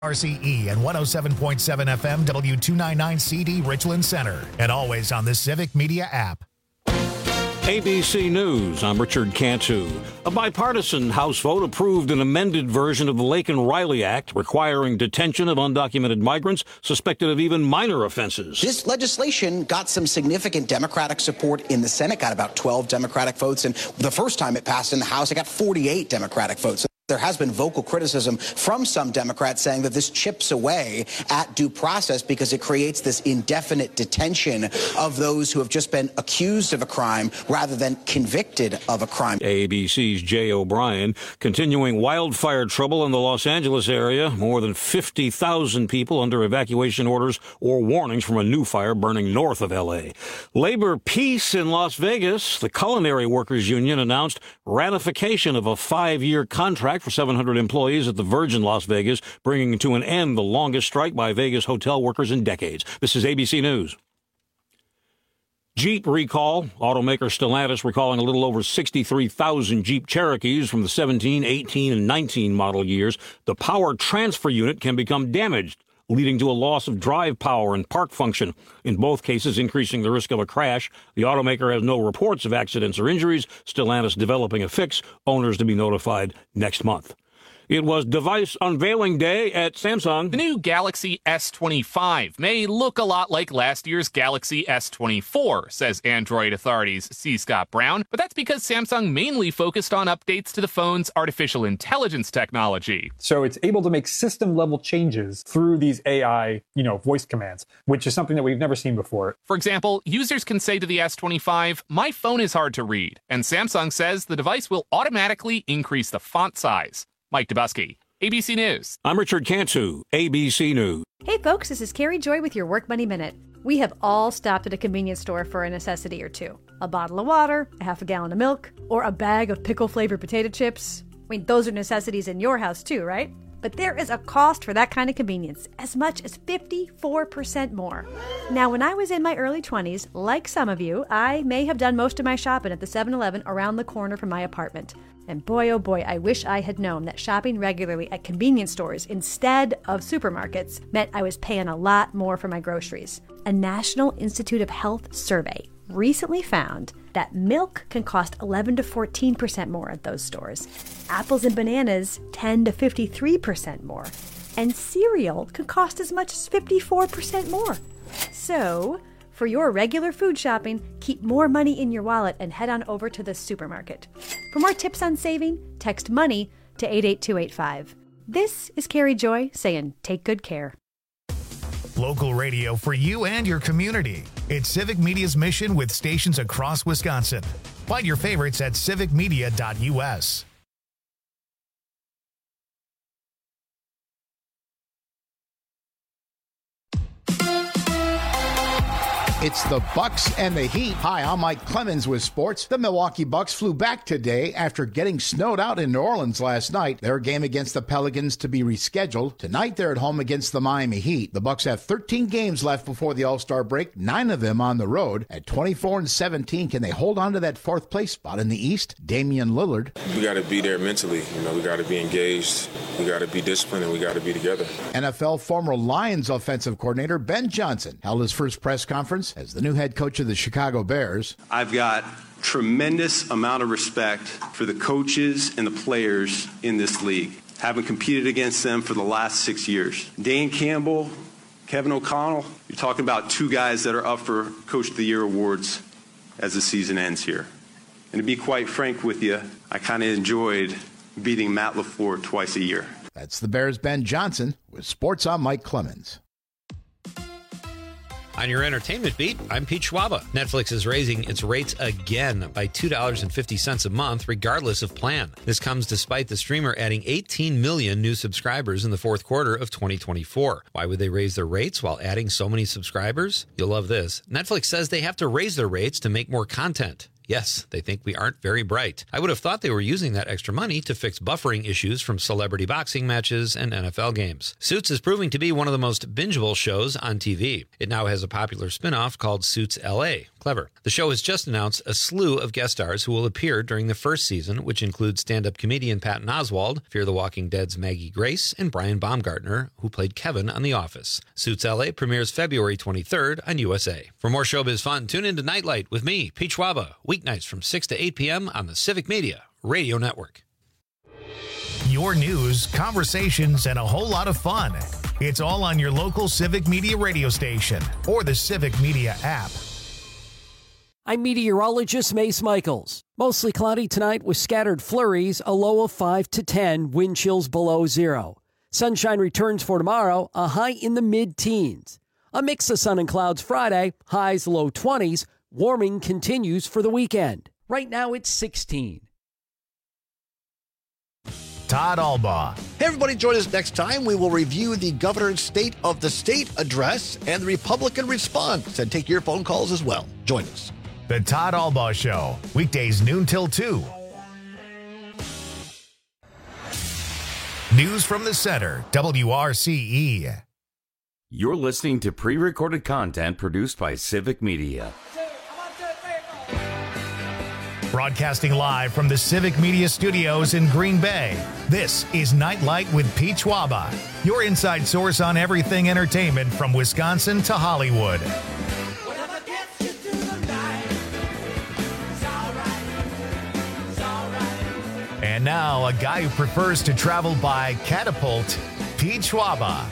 RCE and 107.7 FM W299CD Richland Center, and always on the Civic Media app. ABC News, I'm Richard Cantu. A bipartisan House vote approved an amended version of the Laken-Riley Act requiring detention of undocumented migrants suspected of even minor offenses. This legislation got some significant Democratic support in the Senate, got about 12 Democratic votes, and the first time it passed in the House, it got 48 Democratic votes. There has been vocal criticism from some Democrats saying that this chips away at due process because it creates this indefinite detention of those who have just been accused of a crime rather than convicted of a crime. ABC's Jay O'Brien. Continuing wildfire trouble in the Los Angeles area. More than 50,000 people under evacuation orders or warnings from a new fire burning north of L.A. Labor peace in Las Vegas. The Culinary Workers Union announced ratification of a 5-year contract for 700 employees at the Virgin Las Vegas, bringing to an end the longest strike by Vegas hotel workers in decades. This is ABC News. Jeep recall. Automaker Stellantis recalling a little over 63,000 Jeep Cherokees from the 17, 18, and 19 model years. The power transfer unit can become damaged, leading to a loss of drive power and park function, in both cases increasing the risk of a crash. The automaker has no reports of accidents or injuries. Stellantis developing a fix. Owners to be notified next month. It was device unveiling day at Samsung. The new Galaxy S25 may look a lot like last year's Galaxy S24, says Android authorities C. Scott Brown, but that's because Samsung mainly focused on updates to the phone's artificial intelligence technology. So it's able to make system-level changes through these AI, voice commands, which is something that we've never seen before. For example, users can say to the S25, "My phone is hard to read," and Samsung says the device will automatically increase the font size. Mike Dubusky, ABC News. I'm Richard Cantu, ABC News. Hey folks, this is Carrie Joy with your Work Money Minute. We have all stopped at a convenience store for a necessity or two. A bottle of water, a half a gallon of milk, or a bag of pickle-flavored potato chips. I mean, those are necessities in your house too, right? But there is a cost for that kind of convenience, as much as 54% more. Now, when I was in my early 20s, like some of you, I may have done most of my shopping at the 7-Eleven around the corner from my apartment. And boy, oh boy, I wish I had known that shopping regularly at convenience stores instead of supermarkets meant I was paying a lot more for my groceries. A National Institute of Health survey recently found that milk can cost 11 to 14% more at those stores. Apples and bananas 10 to 53% more. And cereal can cost as much as 54% more. So, for your regular food shopping, keep more money in your wallet and head on over to the supermarket. For more tips on saving, text MONEY to 88285. This is Carrie Joy saying take good care. Local radio for you and your community. It's Civic Media's mission with stations across Wisconsin. Find your favorites at civicmedia.us. It's the Bucks and the Heat. Hi, I'm Mike Clemens with sports. The Milwaukee Bucks flew back today after getting snowed out in New Orleans last night. Their game against the Pelicans to be rescheduled. Tonight, they're at home against the Miami Heat. The Bucks have 13 games left before the All-Star break, 9 of them on the road. At 24-17, can they hold on to that fourth place spot in the East? Damian Lillard. We got to be there mentally. We got to be engaged. We got to be disciplined, and we got to be together. NFL former Lions offensive coordinator Ben Johnson held his first press conference as the new head coach of the Chicago Bears. I've got tremendous amount of respect for the coaches and the players in this league. Having competed against them for the last 6 years. Dan Campbell, Kevin O'Connell, you're talking about two guys that are up for Coach of the Year awards as the season ends here. And to be quite frank with you, I kind of enjoyed beating Matt LaFleur twice a year. That's the Bears' Ben Johnson with Sports on Mike Clemens. On your entertainment beat, I'm Pete Schwaba. Netflix is raising its rates again by $2.50 a month, regardless of plan. This comes despite the streamer adding 18 million new subscribers in the fourth quarter of 2024. Why would they raise their rates while adding so many subscribers? You'll love this. Netflix says they have to raise their rates to make more content. Yes, they think we aren't very bright. I would have thought they were using that extra money to fix buffering issues from celebrity boxing matches and NFL games. Suits is proving to be one of the most bingeable shows on TV. It now has a popular spin-off called Suits LA. Clever. The show has just announced a slew of guest stars who will appear during the first season, which includes stand-up comedian Patton Oswalt, Fear the Walking Dead's Maggie Grace, and Brian Baumgartner, who played Kevin on The Office. Suits LA premieres February 23rd on USA. For more showbiz fun, tune into Nightlight with me, Pete Schwaba, weeknights from 6 to 8 p.m. on the Civic Media Radio Network. Your news, conversations, and a whole lot of fun. It's all on your local Civic Media radio station or the Civic Media app. I'm meteorologist Mace Michaels. Mostly cloudy tonight with scattered flurries, a low of 5 to 10, wind chills below zero. Sunshine returns for tomorrow, a high in the mid-teens. A mix of sun and clouds Friday, highs low 20s. Warming continues for the weekend. Right now it's 16. Todd Albaugh. Hey, everybody, join us next time. We will review the governor's State of the State address and the Republican response and take your phone calls as well. Join us. The Todd Albaugh Show, weekdays noon till 2. News from the center, WRCE. You're listening to pre-recorded content produced by Civic Media. Broadcasting live from the Civic Media Studios in Green Bay, this is Nightlight with Pete Schwaba, your inside source on everything entertainment from Wisconsin to Hollywood. And now, a guy who prefers to travel by catapult, Pete Schwaba.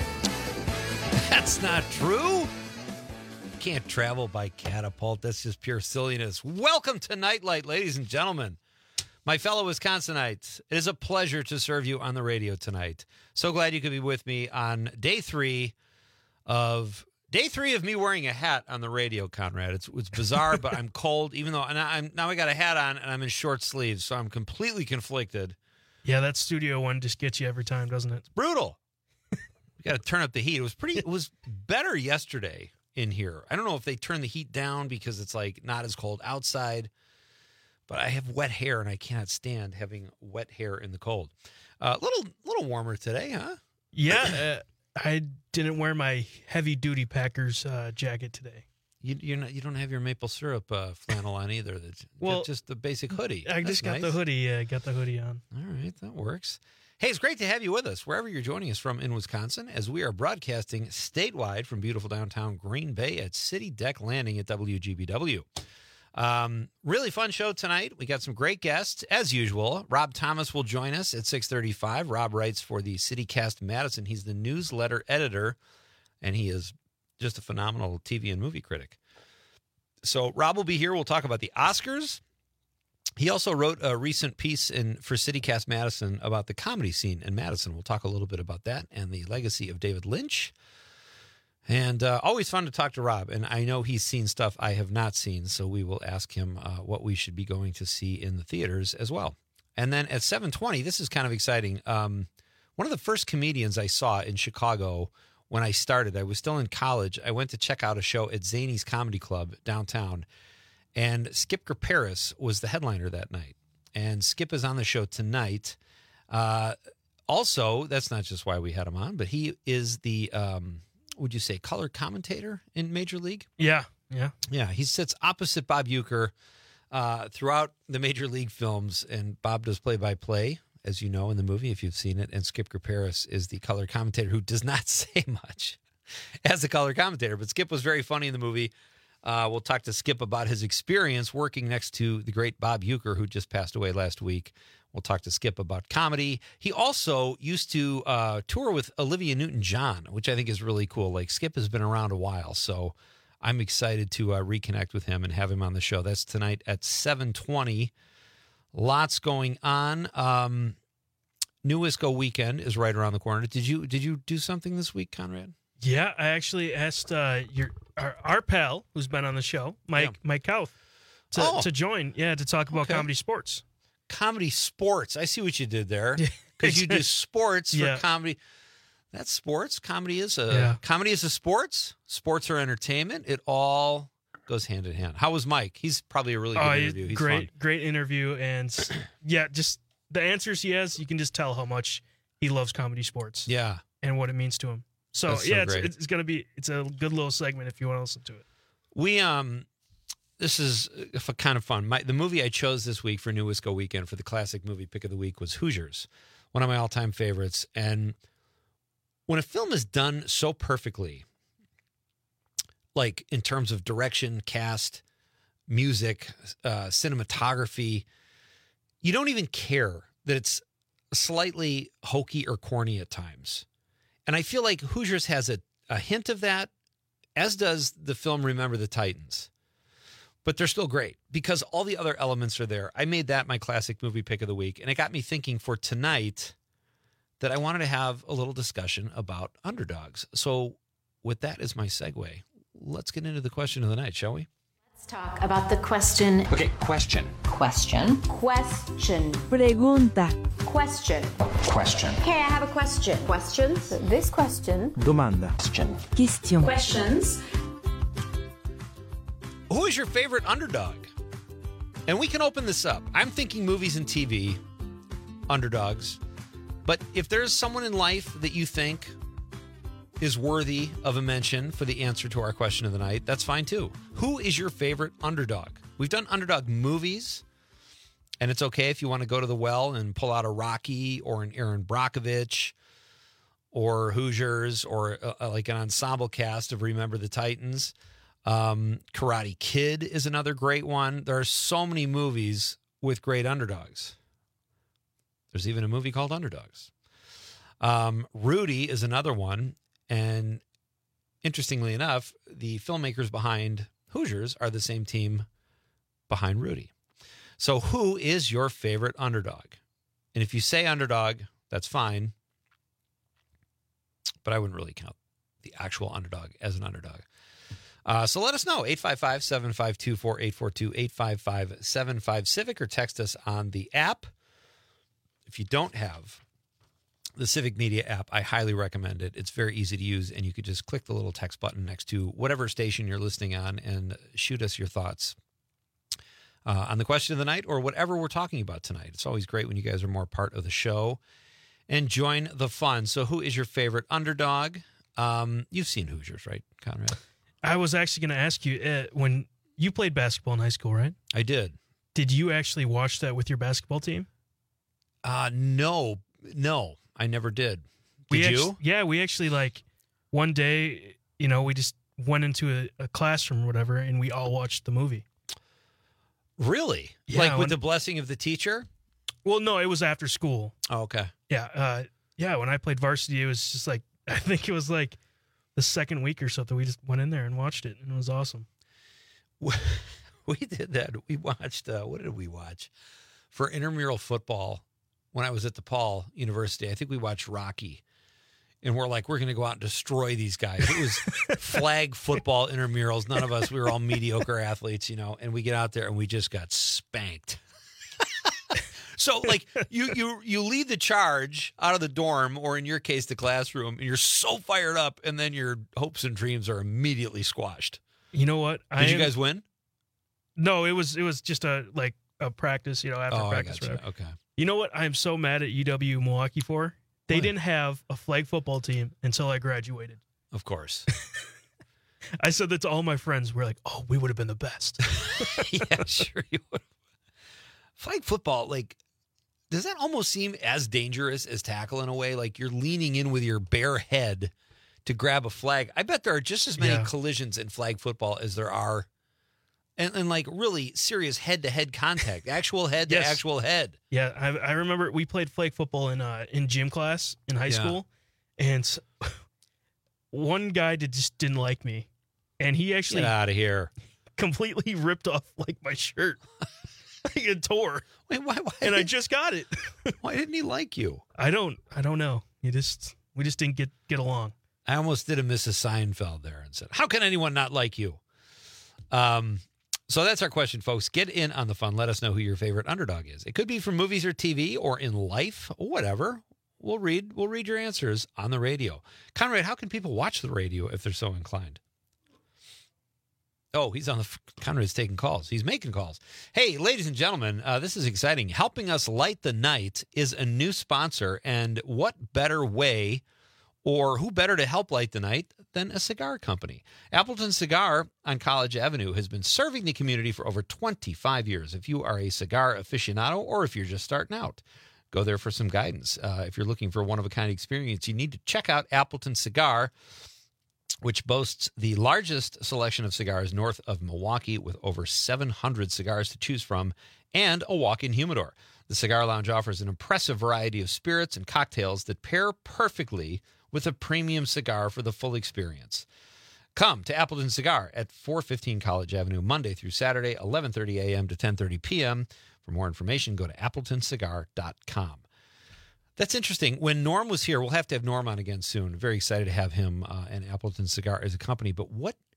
That's not true. Can't travel by catapult. That's just pure silliness. Welcome to Nightlight, ladies and gentlemen. My fellow Wisconsinites, it is a pleasure to serve you on the radio tonight. So glad you could be with me on day three of me wearing a hat on the radio, Conrad. It's bizarre, but I'm cold, even though now I got a hat on and I'm in short sleeves, so I'm completely conflicted. Yeah, that studio one just gets you every time, doesn't it? It's brutal. We got to turn up the heat. It was better yesterday in here. I don't know if they turn the heat down because it's like not as cold outside, but I have wet hair and I cannot stand having wet hair in the cold. Little warmer today, huh? Yeah, I didn't wear my heavy duty Packers jacket today. You don't have your maple syrup flannel on either. Well, just the basic hoodie. I just got the hoodie. Got the hoodie on. All right, that works. Hey, it's great to have you with us wherever you're joining us from in Wisconsin, as we are broadcasting statewide from beautiful downtown Green Bay at City Deck Landing at WGBW. Really fun show tonight. We got some great guests as usual. Rob Thomas will join us at 6:35. Rob writes for the CityCast Madison. He's the newsletter editor, and he is just a phenomenal TV and movie critic. So Rob will be here. We'll talk about the Oscars. He also wrote a recent piece for CityCast Madison about the comedy scene in Madison. We'll talk a little bit about that and the legacy of David Lynch. And always fun to talk to Rob. And I know he's seen stuff I have not seen, so we will ask him what we should be going to see in the theaters as well. And then at 7:20, this is kind of exciting. One of the first comedians I saw in Chicago when I started, I was still in college. I went to check out a show at Zany's Comedy Club downtown. And Skip Graparis was the headliner that night. And Skip is on the show tonight. Also, that's not just why we had him on, but he is the, would you say, color commentator in Major League? Yeah. He sits opposite Bob Uecker throughout the Major League films, and Bob does play-by-play, as you know, in the movie, if you've seen it. And Skip Graparis is the color commentator who does not say much as a color commentator. But Skip was very funny in the movie. We'll talk to Skip about his experience working next to the great Bob Uecker, who just passed away last week. We'll talk to Skip about comedy. He also used to tour with Olivia Newton-John, which I think is really cool. Like, Skip has been around a while, so I'm excited to reconnect with him and have him on the show. That's tonight at 7:20. Lots going on. New Wisco weekend is right around the corner. Did you do something this week, Conrad? Yeah, I actually asked our pal who's been on the show, Mike Kauth, to join. Yeah, to talk about comedy sports. Comedy sports. I see what you did there. Because you do sports for comedy. That's sports. Comedy is a sports. Sports are entertainment. It all goes hand in hand. How was Mike? He's probably a really good interview. He's great interview. And yeah, just the answers he has, you can just tell how much he loves comedy sports. Yeah. And what it means to him. So yeah, it's going to be, it's a good little segment if you want to listen to it. We, this is kind of fun. The movie I chose this week for New Wisco Weekend for the classic movie pick of the week was Hoosiers, one of my all-time favorites. And when a film is done so perfectly, like in terms of direction, cast, music, cinematography, you don't even care that it's slightly hokey or corny at times. And I feel like Hoosiers has a hint of that, as does the film Remember the Titans. But they're still great because all the other elements are there. I made that my classic movie pick of the week, and it got me thinking for tonight that I wanted to have a little discussion about underdogs. So with that as my segue, let's get into the question of the night, shall we? Let's talk about the question. Okay, question. Question. Pregunta. Question. Hey, I have a question. Questions? This question. Domanda. Question. Questions. Who is your favorite underdog? And we can open this up. I'm thinking movies and TV, underdogs. But if there's someone in life that you think is worthy of a mention for the answer to our question of the night, that's fine too. Who is your favorite underdog? We've done underdog movies, and it's okay if you want to go to the well and pull out a Rocky or an Aaron Brockovich or Hoosiers or like an ensemble cast of Remember the Titans. Karate Kid is another great one. There are so many movies with great underdogs. There's even a movie called Underdogs. Rudy is another one. And interestingly enough, the filmmakers behind Hoosiers are the same team behind Rudy. So who is your favorite underdog? And if you say underdog, that's fine. But I wouldn't really count the actual underdog as an underdog. So let us know, 855-752-4842, 855-75-CIVIC, or text us on the app. If you don't have the Civic Media app, I highly recommend it. It's very easy to use, and you could just click the little text button next to whatever station you're listening on and shoot us your thoughts on the question of the night or whatever we're talking about tonight. It's always great when you guys are more part of the show and join the fun. So who is your favorite underdog? You've seen Hoosiers, right, Conrad? I was actually going to ask you, when you played basketball in high school, right? I did. Did you actually watch that with your basketball team? No, I never did. Did you? Yeah, we actually, like, one day, we just went into a classroom or whatever, and we all watched the movie. Really? Yeah, like with the blessing of the teacher? Well, no, it was after school. Oh, okay. Yeah, when I played varsity, it was just like, I think it was like the second week or something. We just went in there and watched it, and it was awesome. We did that. We watched, what did we watch? For intramural football, when I was at DePaul University, I think we watched Rocky. And we're like, we're going to go out and destroy these guys. It was flag football intramurals. None of us, we were all mediocre athletes, and we get out there and we just got spanked. So, like, you lead the charge out of the dorm, or in your case, the classroom, and you're so fired up, and then your hopes and dreams are immediately squashed. You know what? Did you guys win? No, it was just a practice, after practice. I gotcha. Okay. You know what? I am so mad at UW Milwaukee for? They didn't have a flag football team until I graduated. Of course. I said that to all my friends. We're like, oh, we would have been the best. Yeah, sure you would. Flag football, like, does that almost seem as dangerous as tackle in a way? Like you're leaning in with your bare head to grab a flag. I bet there are just as many collisions in flag football as there are and like really serious head-to-head contact, actual head to actual head. Yeah, I remember we played flag football in gym class in high school, and one guy just didn't like me, and he actually get out of here, completely ripped off like my shirt. It tore. Wait, why? And I just got it. Why didn't he like you? I don't know. We just didn't get along. I almost did a Mrs. Seinfeld there and said, "How can anyone not like you?" So that's our question, folks. Get in on the fun. Let us know who your favorite underdog is. It could be from movies or TV or in life or whatever. We'll read your answers on the radio. Conrad, how can people watch the radio if they're so inclined? Oh, he's on the counter. He's taking calls. He's making calls. Hey, ladies and gentlemen, this is exciting. Helping us light the night is a new sponsor, and what better way or who better to help light the night than a cigar company? Appleton Cigar on College Avenue has been serving the community for over 25 years. If you are a cigar aficionado or if you're just starting out, go there for some guidance. If you're looking for a one-of-a-kind experience, you need to check out Appleton Cigar, which boasts the largest selection of cigars north of Milwaukee with over 700 cigars to choose from and a walk-in humidor. The Cigar Lounge offers an impressive variety of spirits and cocktails that pair perfectly with a premium cigar for the full experience. Come to Appleton Cigar at 415 College Avenue, Monday through Saturday, 11:30 a.m. to 10:30 p.m. For more information, go to appletoncigar.com. That's interesting. When Norm was here, we'll have to have Norm on again soon. Very excited to have him and Appleton Cigar as a company. But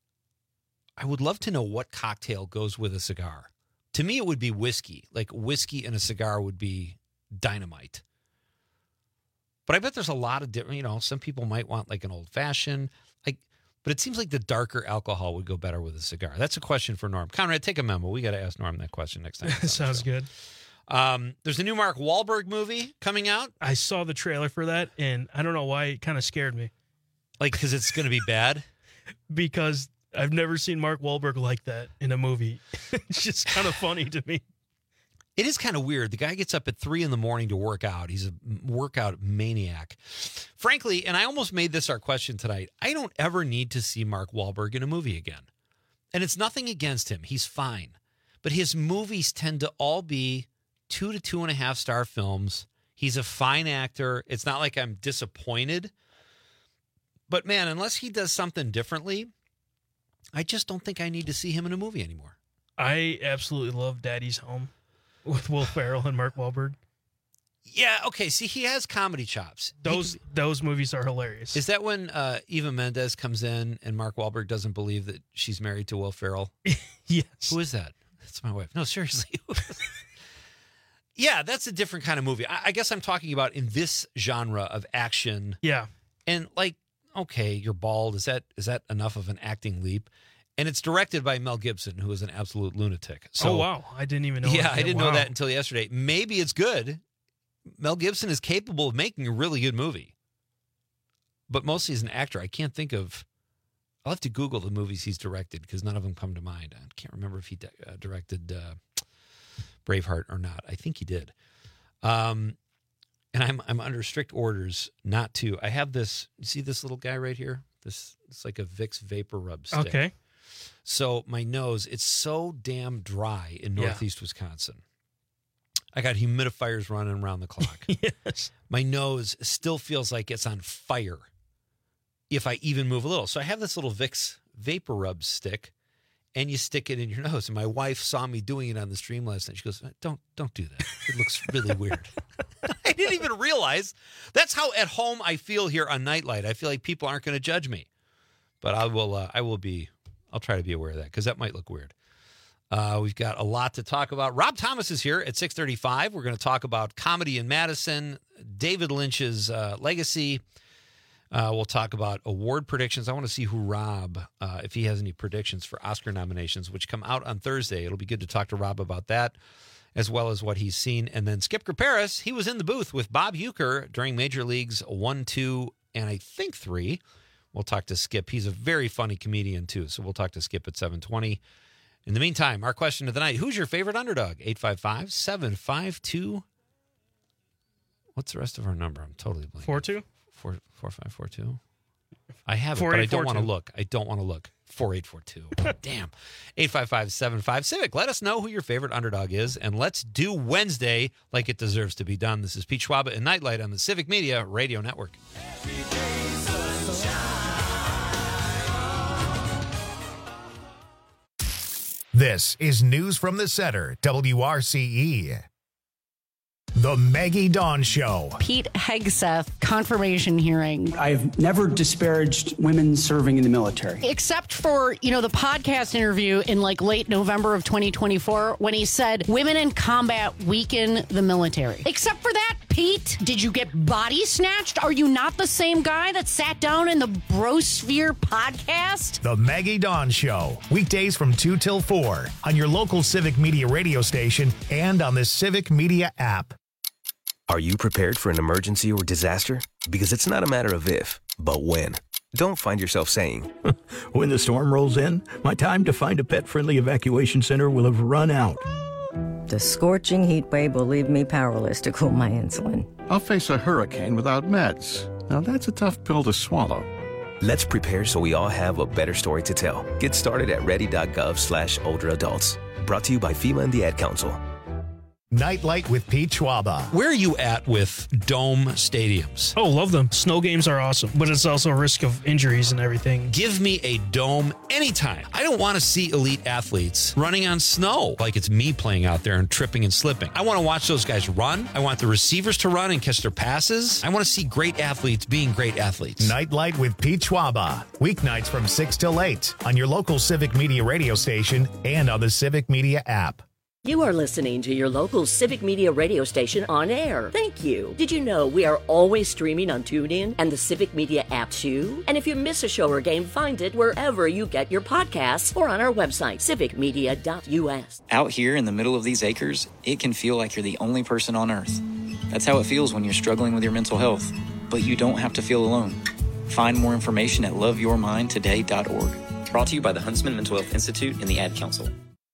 I would love to know what cocktail goes with a cigar. To me, it would be whiskey. Like whiskey and a cigar would be dynamite. But I bet there's a lot of different, some people might want like an old fashioned, but it seems like the darker alcohol would go better with a cigar. That's a question for Norm. Conrad, take a memo. We got to ask Norm that question next time. Sounds good. There's a new Mark Wahlberg movie coming out. I saw the trailer for that, and I don't know why it kind of scared me. Like, because it's going to be bad? Because I've never seen Mark Wahlberg like that in a movie. It's just kind of funny to me. It is kind of weird. The guy gets up at 3 a.m. to work out. He's a workout maniac. Frankly, and I almost made this our question tonight, I don't ever need to see Mark Wahlberg in a movie again. And it's nothing against him. He's fine. But his movies tend to all be 2 to 2.5 star films. He's a fine actor. It's not like I'm disappointed. But man, unless he does something differently, I just don't think I need to see him in a movie anymore. I absolutely love Daddy's Home with Will Ferrell and Mark Wahlberg. Yeah, okay. See, he has comedy chops. Those movies are hilarious. Is that when Eva Mendes comes in and Mark Wahlberg doesn't believe that she's married to Will Ferrell? Yes. Who is that? That's my wife. No, seriously. Yeah, that's a different kind of movie. I guess I'm talking about in this genre of action. Yeah. And like, okay, you're bald. Is that enough of an acting leap? And it's directed by Mel Gibson, who is an absolute lunatic. So, oh, wow. I didn't even know Yeah, that. I didn't know that until yesterday. Maybe it's good. Mel Gibson is capable of making a really good movie. But mostly as an actor, I can't think of... I'll have to Google the movies he's directed because none of them come to mind. I can't remember if he directed Braveheart or not. I think he did. And I'm under strict orders not to. I have this... You see this little guy right here? It's like a Vicks Vapor Rub stick. Okay. So my nose, it's so damn dry in northeast Wisconsin. I got humidifiers running around the clock. Yes. My nose still feels like it's on fire if I even move a little. So I have this little Vicks Vapor Rub stick, and you stick it in your nose. And my wife saw me doing it on the stream last night. She goes, don't do that. It looks really weird. I didn't even realize. That's how at home I feel here on Nightlight. I feel like people aren't going to judge me. But I'll try to be aware of that because that might look weird. We've got a lot to talk about. Rob Thomas is here at 6:35. We're going to talk about comedy in Madison, David Lynch's legacy. We'll talk about award predictions. I want to see who Rob, if he has any predictions for Oscar nominations, which come out on Thursday. It'll be good to talk to Rob about that, as well as what he's seen. And then Skip Graperis, he was in the booth with Bob Uecker during Major Leagues 1, 2, and I think 3. We'll talk to Skip. He's a very funny comedian, too. So we'll talk to Skip at 7:20. In the meantime, our question of the night, who's your favorite underdog? 855-752. What's the rest of our number? I'm totally blanking. 42? 4542. I have it, but I don't want to look. 4842. Damn. 855-75-CIVIC. Let us know who your favorite underdog is, and let's do Wednesday like it deserves to be done. This is Pete Schwaba and Nightlight on the Civic Media Radio Network. This is News from the Center, WRCE. The Maggie Dawn Show. Pete Hegseth confirmation hearing. I've never disparaged women serving in the military. Except for, the podcast interview in late November of 2024 when he said women in combat weaken the military. Except for that Pete? Did you get body snatched? Are you not the same guy that sat down in the Brosphere podcast? The Maggie Dawn Show, weekdays from 2 till 4 on your local Civic Media radio station and on the Civic Media app. Are you prepared for an emergency or disaster? Because it's not a matter of if, but when. Don't find yourself saying, when the storm rolls in, my time to find a pet-friendly evacuation center will have run out. The scorching heat wave will leave me powerless to cool my insulin. I'll face a hurricane without meds. Now that's a tough pill to swallow. Let's prepare so we all have a better story to tell. Get started at ready.gov/older adults. Brought to you by FEMA and the Ad Council. Nightlight with Pete Schwaba. Where are you at with dome stadiums? Oh, love them. Snow games are awesome, but it's also a risk of injuries and everything. Give me a dome anytime. I don't want to see elite athletes running on snow like it's me playing out there and tripping and slipping. I want to watch those guys run. I want the receivers to run and catch their passes. I want to see great athletes being great athletes. Nightlight with Pete Schwaba. Weeknights from 6 till 8 on your local Civic Media radio station and on the Civic Media app. You are listening to your local Civic Media radio station on air. Thank you. Did you know we are always streaming on TuneIn and the Civic Media app too? And if you miss a show or game, find it wherever you get your podcasts or on our website, civicmedia.us. Out here in the middle of these acres, it can feel like you're the only person on earth. That's how it feels when you're struggling with your mental health. But you don't have to feel alone. Find more information at loveyourmindtoday.org. Brought to you by the Huntsman Mental Health Institute and the Ad Council.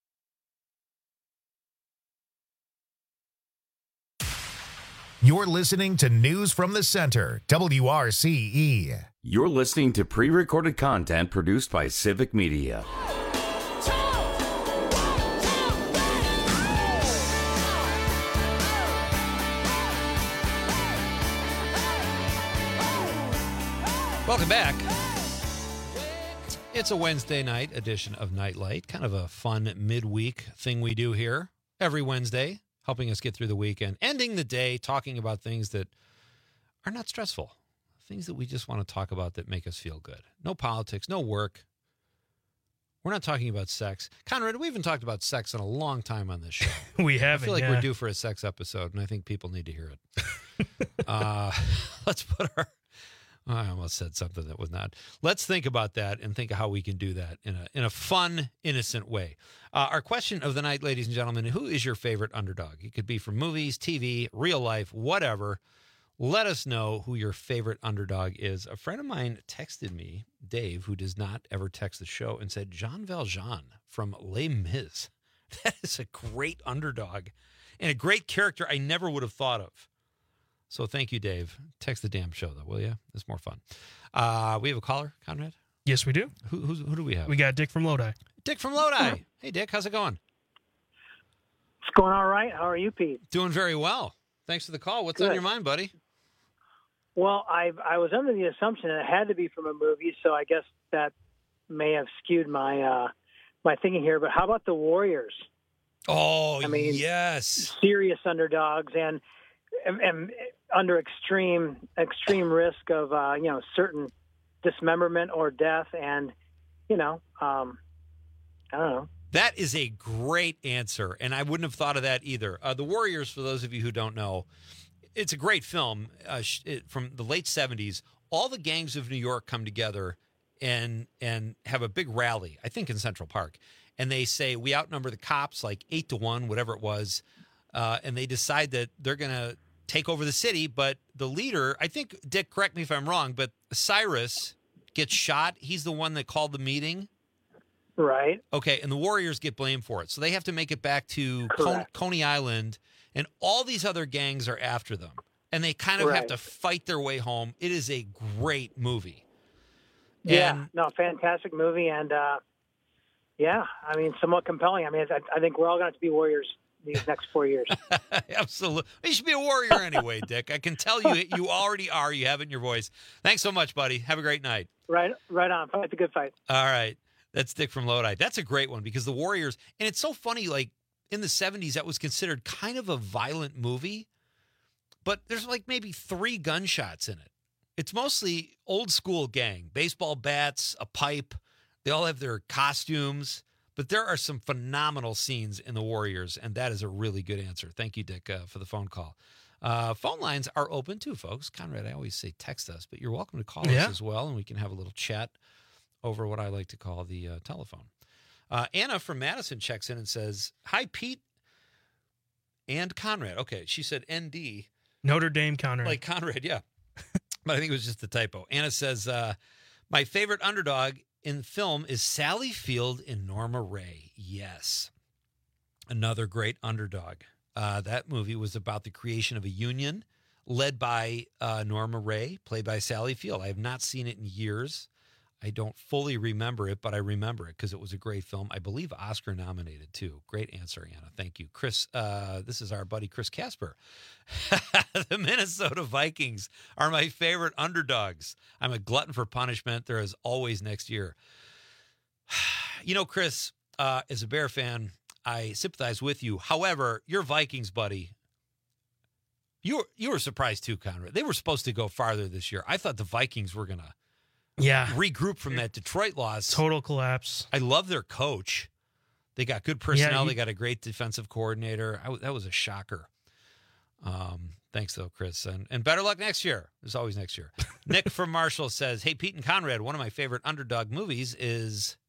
You're listening to News from the Center, WRCE. You're listening to pre-recorded content produced by Civic Media. Welcome back. It's a Wednesday night edition of Nightlight, kind of a fun midweek thing we do here every Wednesday, helping us get through the weekend, ending the day talking about things that are not stressful, things that we just want to talk about that make us feel good. No politics, no work. We're not talking about sex. Conrad, we haven't talked about sex in a long time on this show. We haven't. I feel like we're due for a sex episode, and I think people need to hear it. Let's put our... I almost said something that was not. Let's think about that and think of how we can do that in a fun, innocent way. Our question of the night, ladies and gentlemen, who is your favorite underdog? It could be from movies, TV, real life, whatever. Let us know who your favorite underdog is. A friend of mine texted me, Dave, who does not ever text the show, and said, Jean Valjean from Les Mis. That is a great underdog and a great character I never would have thought of. So thank you, Dave. Text the damn show, though, will you? It's more fun. We have a caller, Conrad? Yes, we do. Who do we have? We got Dick from Lodi. Dick from Lodi. Hey, Dick, how's it going? It's going all right. How are you, Pete? Doing very well. Thanks for the call. What's on your mind, buddy? Well, I was under the assumption that it had to be from a movie, so I guess that may have skewed my my thinking here. But how about the Warriors? Oh, I mean, yes. Serious underdogs and under extreme risk of certain dismemberment or death, and I don't know. That is a great answer, and I wouldn't have thought of that either. The Warriors, for those of you who don't know, it's a great film from the late 70s. All the gangs of New York come together and have a big rally, I think in Central Park, and they say, we outnumber the cops like 8-1, whatever it was, and they decide that they're going to take over the city, but the leader, I think, Dick, correct me if I'm wrong, but Cyrus gets shot. He's the one that called the meeting. Right. Okay, and the Warriors get blamed for it. So they have to make it back to Coney Island, and all these other gangs are after them. And they kind of have to fight their way home. It is a great movie. Yeah, fantastic movie, and somewhat compelling. I mean, I think we're all going to have to be Warriors these next 4 years. Absolutely. You should be a warrior anyway, Dick. I can tell you already are. You have it in your voice. Thanks so much, buddy. Have a great night. Right on. Fight the good fight. All right. That's Dick from Lodi. That's a great one because the Warriors, and it's so funny, like in the 70s, that was considered kind of a violent movie, but there's like maybe 3 gunshots in it. It's mostly old school gang, baseball bats, a pipe. They all have their costumes. But there are some phenomenal scenes in The Warriors, and that is a really good answer. Thank you, Dick, for the phone call. Phone lines are open too, folks. Conrad, I always say text us, but you're welcome to call us as well, and we can have a little chat over what I like to call the telephone. Anna from Madison checks in and says, "Hi, Pete and Conrad." Okay, she said ND. Notre Dame Conrad. Like Conrad, yeah. But I think it was just a typo. Anna says, "My favorite underdog in film is Sally Field in Norma Ray." Yes. Another great underdog. That movie was about the creation of a union led by Norma Ray, played by Sally Field. I have not seen it in years. I don't fully remember it, but I remember it because it was a great film. I believe Oscar nominated, too. Great answer, Anna. Thank you. Chris, this is our buddy Chris Casper. The Minnesota Vikings are my favorite underdogs. I'm a glutton for punishment. There is always next year. You know, Chris, as a Bear fan, I sympathize with you. However, your Vikings, buddy, you were surprised too, Conrad. They were supposed to go farther this year. I thought the Vikings were going to regroup from that Detroit loss. Total collapse. I love their coach. They got good personnel. They got a great defensive coordinator. That was a shocker. Thanks, though, Chris. And better luck next year. There's always next year. Nick from Marshall says, "Hey, Pete and Conrad, one of my favorite underdog movies is..."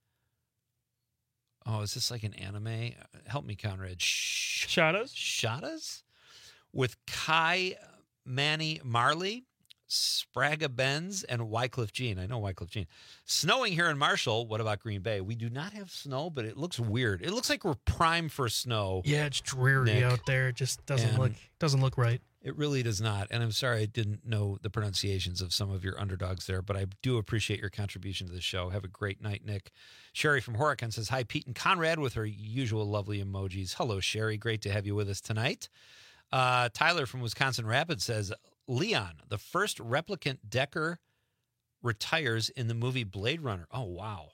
Oh, is this like an anime? Help me, Conrad. Shadas? Shadas? With Kai Manny Marley, Sprague Benz, and Wycliffe Jean. I know Wycliffe Jean. Snowing here in Marshall. What about Green Bay? We do not have snow, but it looks weird. It looks like we're primed for snow. Yeah, it's dreary out there. It just doesn't look right. It really does not. And I'm sorry I didn't know the pronunciations of some of your underdogs there, but I do appreciate your contribution to the show. Have a great night, Nick. Sherry from Horicon says, "Hi, Pete and Conrad," with her usual lovely emojis. Hello, Sherry. Great to have you with us tonight. Tyler from Wisconsin Rapids says, "Leon, the first replicant Decker, retires in the movie Blade Runner." Oh, wow.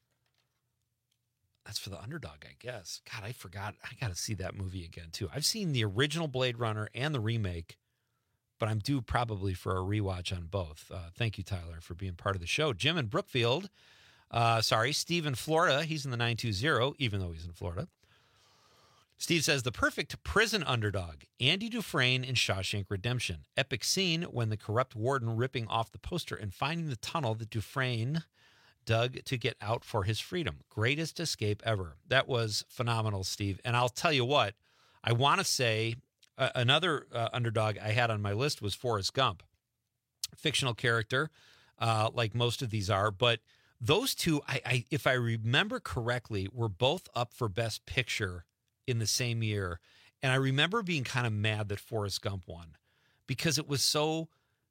That's for the underdog, I guess. God, I forgot. I got to see that movie again, too. I've seen the original Blade Runner and the remake, but I'm due probably for a rewatch on both. Thank you, Tyler, for being part of the show. Jim in Brookfield. Steve in Florida. He's in the 920, even though he's in Florida. Steve says, "The perfect prison underdog, Andy Dufresne in Shawshank Redemption. Epic scene when the corrupt warden ripping off the poster and finding the tunnel that Dufresne dug to get out for his freedom. Greatest escape ever." That was phenomenal, Steve. And I'll tell you what, I want to say another underdog I had on my list was Forrest Gump. Fictional character, like most of these are. But those two, I if I remember correctly, were both up for Best Picture in the same year. And I remember being kind of mad that Forrest Gump won because it was so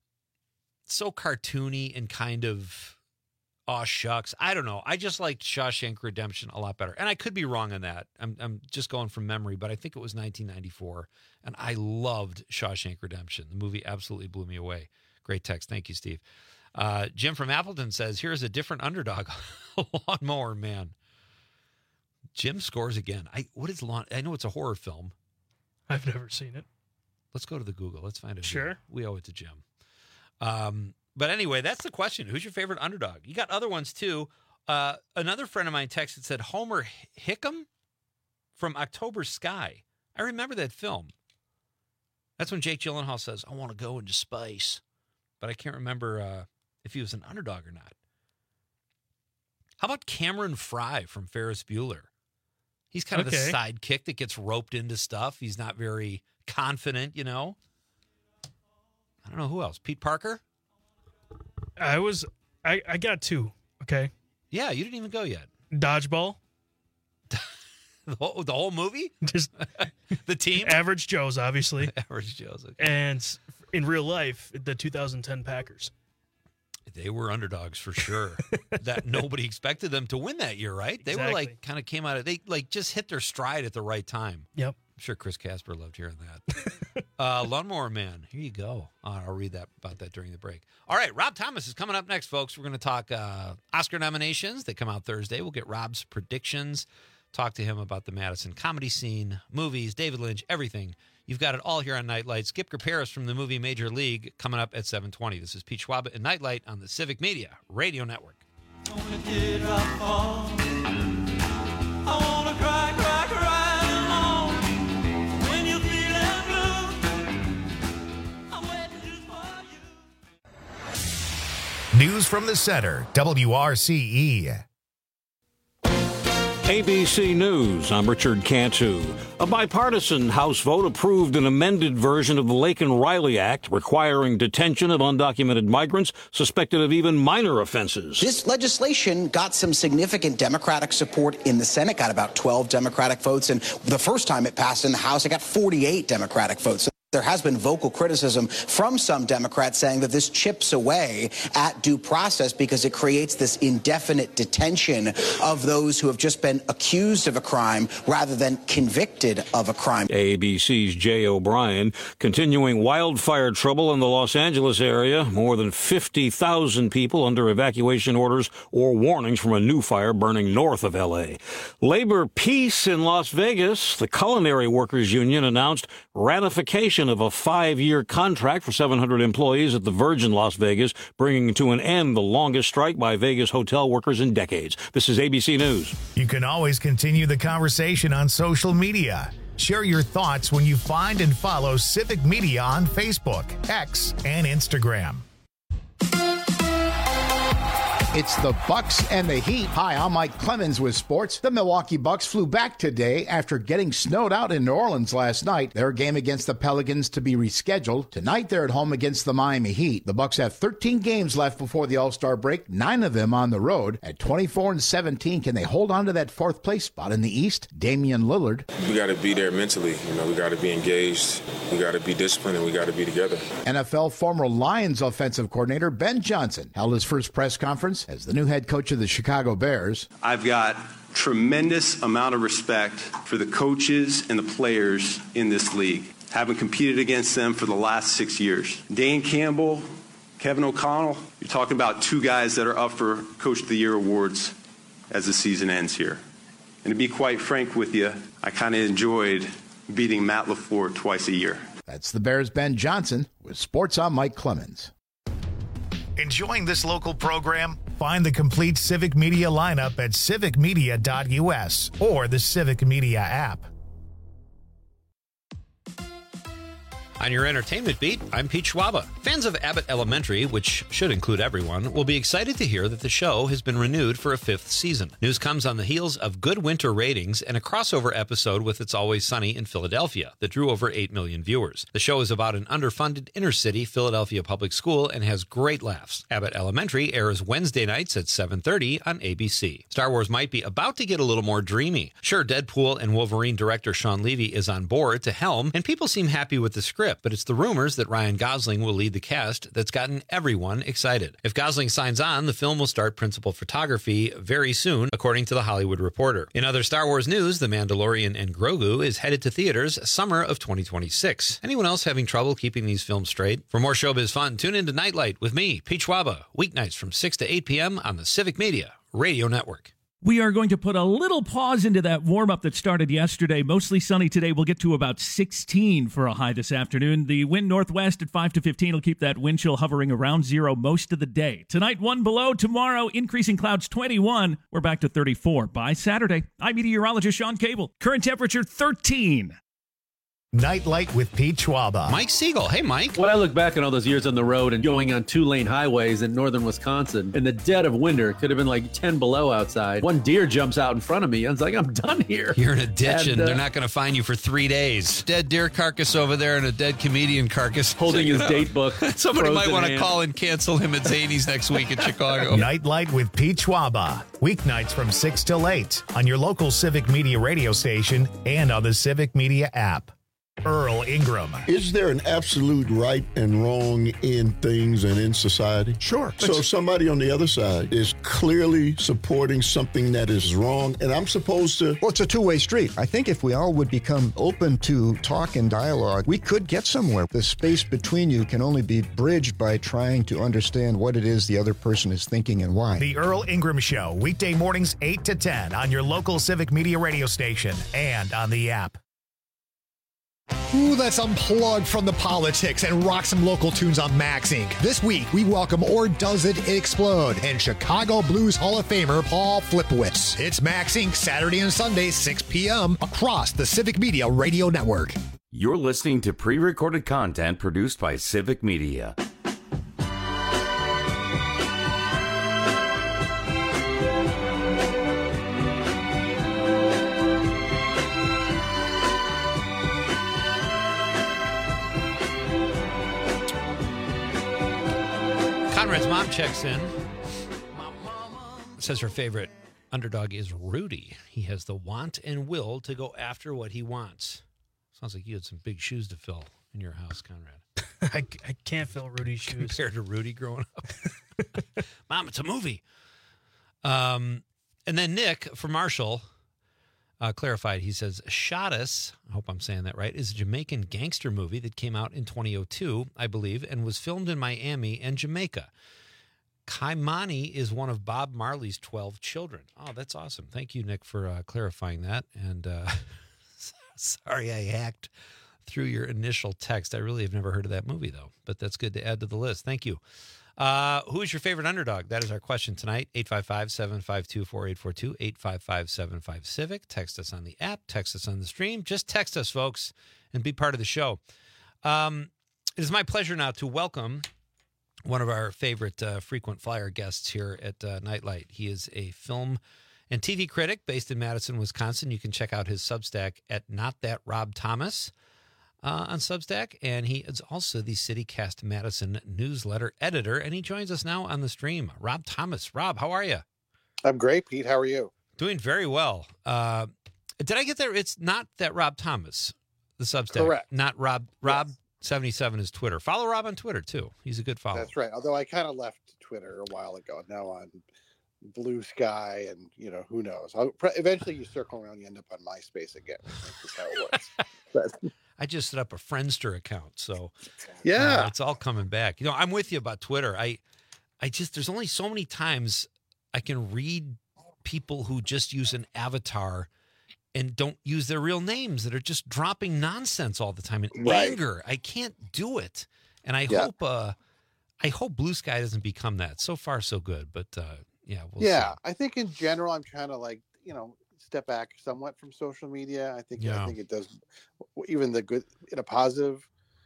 cartoony and kind of, oh, shucks. I don't know. I just liked Shawshank Redemption a lot better. And I could be wrong on that. I'm just going from memory, but I think it was 1994. And I loved Shawshank Redemption. The movie absolutely blew me away. Great text. Thank you, Steve. Jim from Appleton says, "Here's a different underdog, Lawnmower Man." Jim scores again. What is Lawn? I know it's a horror film. I've never seen it. Let's go to the Google. Let's find it. Sure. We owe it to Jim. But anyway, that's the question. Who's your favorite underdog? You got other ones, too. Another friend of mine texted, said Homer Hickam from October Sky. I remember that film. That's when Jake Gyllenhaal says, "I want to go into space." But I can't remember if he was an underdog or not. How about Cameron Fry from Ferris Bueller? He's kind of the sidekick that gets roped into stuff. He's not very confident, you know. I don't know who else. Pete Parker? I got two, okay? Yeah, you didn't even go yet. Dodgeball. The whole movie? Just the team? Average Joe's, obviously. Average Joe's, okay. And in real life, the 2010 Packers. They were underdogs for sure. That nobody expected them to win that year, right? They were like kind of came out of just hit their stride at the right time. Yep. I'm sure Chris Casper loved hearing that. Lawnmower Man. Here you go. I'll read about that during the break. All right, Rob Thomas is coming up next, folks. We're going to talk Oscar nominations. They come out Thursday. We'll get Rob's predictions. Talk to him about the Madison comedy scene, movies, David Lynch, everything. You've got it all here on Nightlight. Skip Paris from the movie Major League coming up at 7:20. This is Pete Schwaba and Nightlight on the Civic Media Radio Network. News from the Center, WRCE. ABC News, I'm Richard Cantu. A bipartisan House vote approved an amended version of the Laken-Riley Act requiring detention of undocumented migrants suspected of even minor offenses. This legislation got some significant Democratic support in the Senate, got about 12 Democratic votes, and the first time it passed in the House, it got 48 Democratic votes. There has been vocal criticism from some Democrats saying that this chips away at due process because it creates this indefinite detention of those who have just been accused of a crime rather than convicted of a crime. ABC's Jay O'Brien. Continuing wildfire trouble in the Los Angeles area. More than 50,000 people under evacuation orders or warnings from a new fire burning north of L.A. Labor peace in Las Vegas. The Culinary Workers Union announced ratification of a 5-year contract for 700 employees at the Virgin Las Vegas, bringing to an end the longest strike by Vegas hotel workers in decades. This is ABC News. You can always continue the conversation on social media. Share your thoughts when you find and follow Civic Media on Facebook, X, and Instagram. It's the Bucks and the Heat. Hi, I'm Mike Clemens with sports. The Milwaukee Bucks flew back today after getting snowed out in New Orleans last night. Their game against the Pelicans to be rescheduled. Tonight, they're at home against the Miami Heat. The Bucks have 13 games left before the All-Star break, 9 of them on the road. At 24-17, can they hold on to that fourth place spot in the East? Damian Lillard. We got to be there mentally. We got to be engaged. We got to be disciplined, and we got to be together. NFL former Lions offensive coordinator Ben Johnson held his first press conference as the new head coach of the Chicago Bears. I've got tremendous amount of respect for the coaches and the players in this league. Having competed against them for the last 6 years. Dan Campbell, Kevin O'Connell, you're talking about two guys that are up for Coach of the Year awards as the season ends here. And to be quite frank with you, I kind of enjoyed beating Matt LaFleur twice a year. That's the Bears' Ben Johnson with Sports on Mike Clemens. Enjoying this local program? Find the complete Civic Media lineup at civicmedia.us or the Civic Media app. On your entertainment beat, I'm Pete Schwaba. Fans of Abbott Elementary, which should include everyone, will be excited to hear that the show has been renewed for a 5th season. News comes on the heels of good winter ratings and a crossover episode with It's Always Sunny in Philadelphia that drew over 8 million viewers. The show is about an underfunded inner-city Philadelphia public school and has great laughs. Abbott Elementary airs Wednesday nights at 7:30 on ABC. Star Wars might be about to get a little more dreamy. Sure, Deadpool and Wolverine director Sean Levy is on board to helm, and people seem happy with the script. But it's the rumors that Ryan Gosling will lead the cast that's gotten everyone excited. If Gosling signs on, the film will start principal photography very soon, according to The Hollywood Reporter. In other Star Wars news, The Mandalorian and Grogu is headed to theaters summer of 2026. Anyone else having trouble keeping these films straight? For more showbiz fun, tune in to Nightlight with me, Pete Schwaba, weeknights from 6 to 8 p.m. on the Civic Media Radio Network. We are going to put a little pause into that warm-up that started yesterday. Mostly sunny today. We'll get to about 16 for a high this afternoon. The wind northwest at 5 to 15 will keep that wind chill hovering around 0 most of the day. Tonight, 1 below. Tomorrow, increasing clouds 21. We're back to 34 by Saturday. I'm meteorologist Sean Cable. Current temperature 13. Nightlight with Pete Schwaba. Mike Siegel. Hey, Mike. When I look back on all those years on the road and going on 2-lane highways in northern Wisconsin, in the dead of winter, it could have been like 10 below outside. One deer jumps out in front of me. I was like, I'm done here. You're in a ditch and they're not going to find you for 3 days. Dead deer carcass over there and a dead comedian carcass. Holding his date book. Somebody might want to call and cancel him at Zany's next week in Chicago. Nightlight with Pete Schwaba. Weeknights from 6 till 8 on your local Civic Media radio station and on the Civic Media app. Earl Ingram. Is there an absolute right and wrong in things and in society? Sure. So if somebody on the other side is clearly supporting something that is wrong, and I'm supposed to... Well, it's a two-way street. I think if we all would become open to talk and dialogue, we could get somewhere. The space between you can only be bridged by trying to understand what it is the other person is thinking and why. The Earl Ingram Show, weekday mornings 8 to 10 on your local Civic Media radio station and on the app. Ooh, let's unplug from the politics and rock some local tunes on Max Inc. This week, we welcome Or Does It Explode and Chicago Blues Hall of Famer Paul Flipowitz. It's Max Inc. Saturday and Sunday, 6 p.m. across the Civic Media Radio Network. You're listening to pre-recorded content produced by Civic Media. Conrad's mom checks in. Says her favorite underdog is Rudy. He has the want and will to go after what he wants. Sounds like you had some big shoes to fill in your house, Conrad. I can't fill Rudy's shoes. Compared to Rudy growing up. Mom, it's a movie. And then Nick from Marshall clarified. He says, Shottus, I hope I'm saying that right, is a Jamaican gangster movie that came out in 2002, I believe, and was filmed in Miami and Jamaica. Kaimani is one of Bob Marley's 12 children. Oh, that's awesome. Thank you, Nick, for clarifying that. And sorry I hacked through your initial text. I really have never heard of that movie, though, but that's good to add to the list. Thank you. Who is your favorite underdog? That is our question tonight. 855-752-4842, 855-75-CIVIC. Text us on the app. Text us on the stream. Just text us, folks, and be part of the show. It is my pleasure now to welcome one of our favorite frequent flyer guests here at Nightlight. He is a film and TV critic based in Madison, Wisconsin. You can check out his Substack at Not That Rob Thomas on Substack, and he is also the CityCast Madison newsletter editor, and he joins us now on the stream. Rob Thomas. Rob, how are you? I'm great, Pete. How are you? Doing very well. Did I get there? It's Not That Rob Thomas, the Substack. Correct. Not Rob. Rob 77 is Twitter. Follow Rob on Twitter, too. He's a good follower. That's right. Although I kind of left Twitter a while ago. Now on Blue Sky, and, who knows? Eventually you circle around, you end up on MySpace again. That's how it works. But I just set up a Friendster account, so yeah, it's all coming back. I'm with you about Twitter. I just, there's only so many times I can read people who just use an avatar and don't use their real names, that are just dropping nonsense all the time in anger. I can't do it, and I hope Blue Sky doesn't become that. So far, so good, but we'll see. I think in general, I'm trying to step back somewhat from social media. I think it does, even the good, in a positive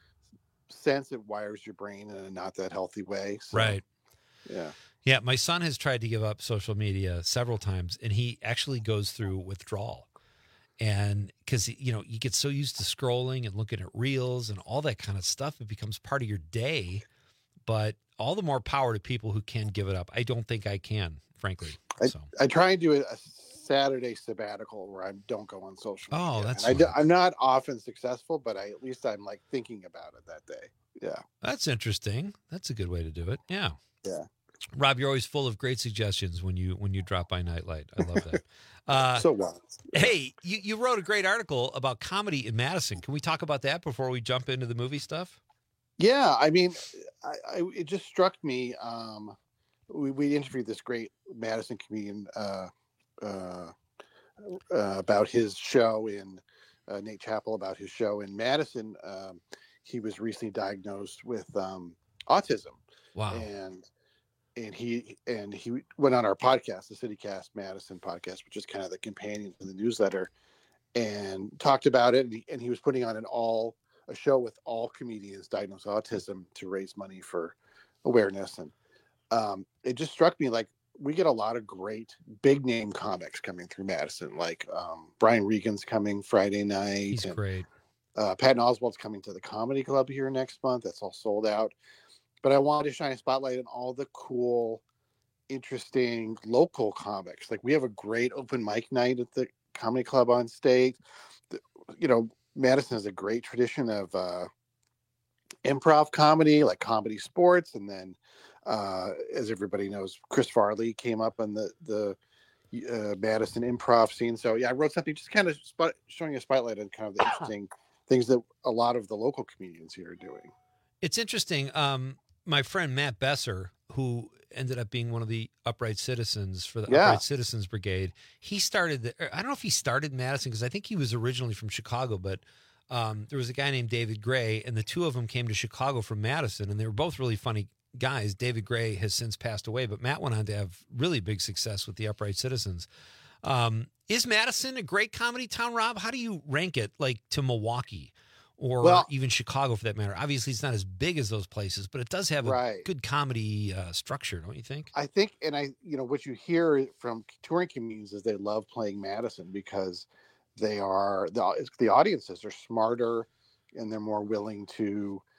sense, it wires your brain in a not that healthy way. So, right. Yeah. Yeah. My son has tried to give up social media several times, and he actually goes through withdrawal. And because, you get so used to scrolling and looking at reels and all that kind of stuff, it becomes part of your day. But all the more power to people who can give it up. I don't think I can, frankly. I try and do a Saturday sabbatical where I don't go on social media. Oh, that's I'm not often successful, but at least I'm thinking about it that day. Yeah. That's interesting. That's a good way to do it. Yeah. Yeah. Rob, you're always full of great suggestions when you drop by Nightlight. I love that. So well. Hey, you wrote a great article about comedy in Madison. Can we talk about that before we jump into the movie stuff? Yeah, I mean, it just struck me. We interviewed this great Madison comedian about his show in Nate Chappell, about his show in Madison. He was recently diagnosed with autism. Wow. And he went on our podcast, the CityCast Madison podcast, which is kind of the companion to the newsletter, and talked about it. And he was putting on a show with all comedians diagnosed with autism to raise money for awareness. And it just struck me we get a lot of great big name comics coming through Madison. Brian Regan's coming Friday night. He's great. Patton Oswalt's coming to the Comedy Club here next month. That's all sold out. But I wanted to shine a spotlight on all the cool, interesting local comics. We have a great open mic night at the Comedy Club on State. Madison has a great tradition of improv comedy, like Comedy Sports, and then as everybody knows, Chris Farley came up on the Madison improv scene. So I wrote something just kind of showing a spotlight on kind of the interesting things that a lot of the local comedians here are doing. It's interesting. My friend Matt Besser, who ended up being one of the Upright Citizens for the Upright Citizens Brigade, he started I don't know if he started Madison, because I think he was originally from Chicago, but there was a guy named David Gray, and the two of them came to Chicago from Madison, and they were both really funny guys. David Gray has since passed away, but Matt went on to have really big success with the Upright Citizens. Is Madison a great comedy town, Rob? How do you rank it, to Milwaukee or even Chicago, for that matter? Obviously, it's not as big as those places, but it does have a good comedy structure, don't you think? I think, and what you hear from touring comedians is they love playing Madison because they are the audiences are smarter and they're more willing to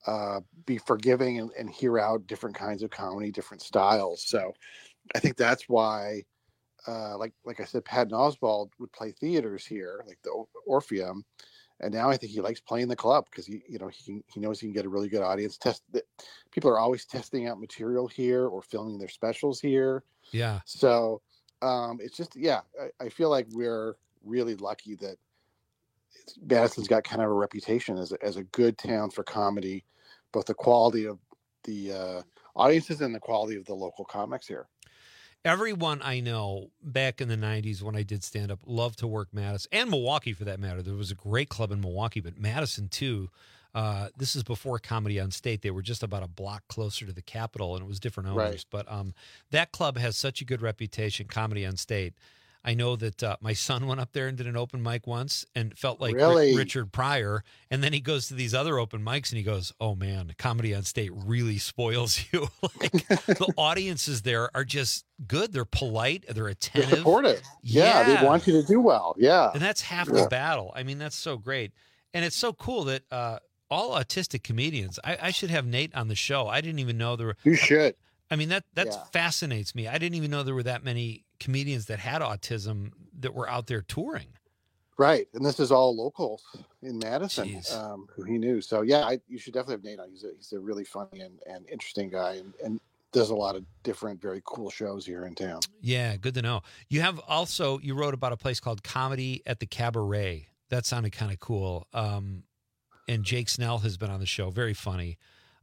be forgiving and hear out different kinds of comedy, different styles. So I think that's why, like I said, Patton Oswalt would play theaters here, like the Orpheum. And now I think he likes playing the club because he knows he can get a really good audience. People are always testing out material here or filming their specials here. Yeah. So it's just, I feel like we're really lucky that Madison's got kind of a reputation as a good town for comedy, both the quality of the audiences and the quality of the local comics here. Everyone I know back in the 90s when I did stand-up loved to work Madison, and Milwaukee for that matter. There was a great club in Milwaukee, but Madison too. This is before Comedy on State. They were just about a block closer to the Capitol, and it was different owners. Right. But that club has such a good reputation, Comedy on State. I know that my son went up there and did an open mic once and felt like Richard Pryor. And then he goes to these other open mics and he goes, oh, man, Comedy on State really spoils you. Like the audiences there are just good. They're polite. They're attentive. They're supportive. Yeah, they want you to do well. Yeah. And that's half the battle. I mean, that's so great. And it's so cool that all autistic comedians, I should have Nate on the show. I didn't even know there were. You should. I mean, that fascinates me. I didn't even know there were that many comedians that had autism that were out there touring. Right. And this is all locals in Madison who he knew. So, you should definitely have Nate on. He's a really funny and interesting guy and does a lot of different, very cool shows here in town. Yeah, good to know. You wrote about a place called Comedy at the Cabaret. That sounded kind of cool. And Jake Snell has been on the show. Very funny.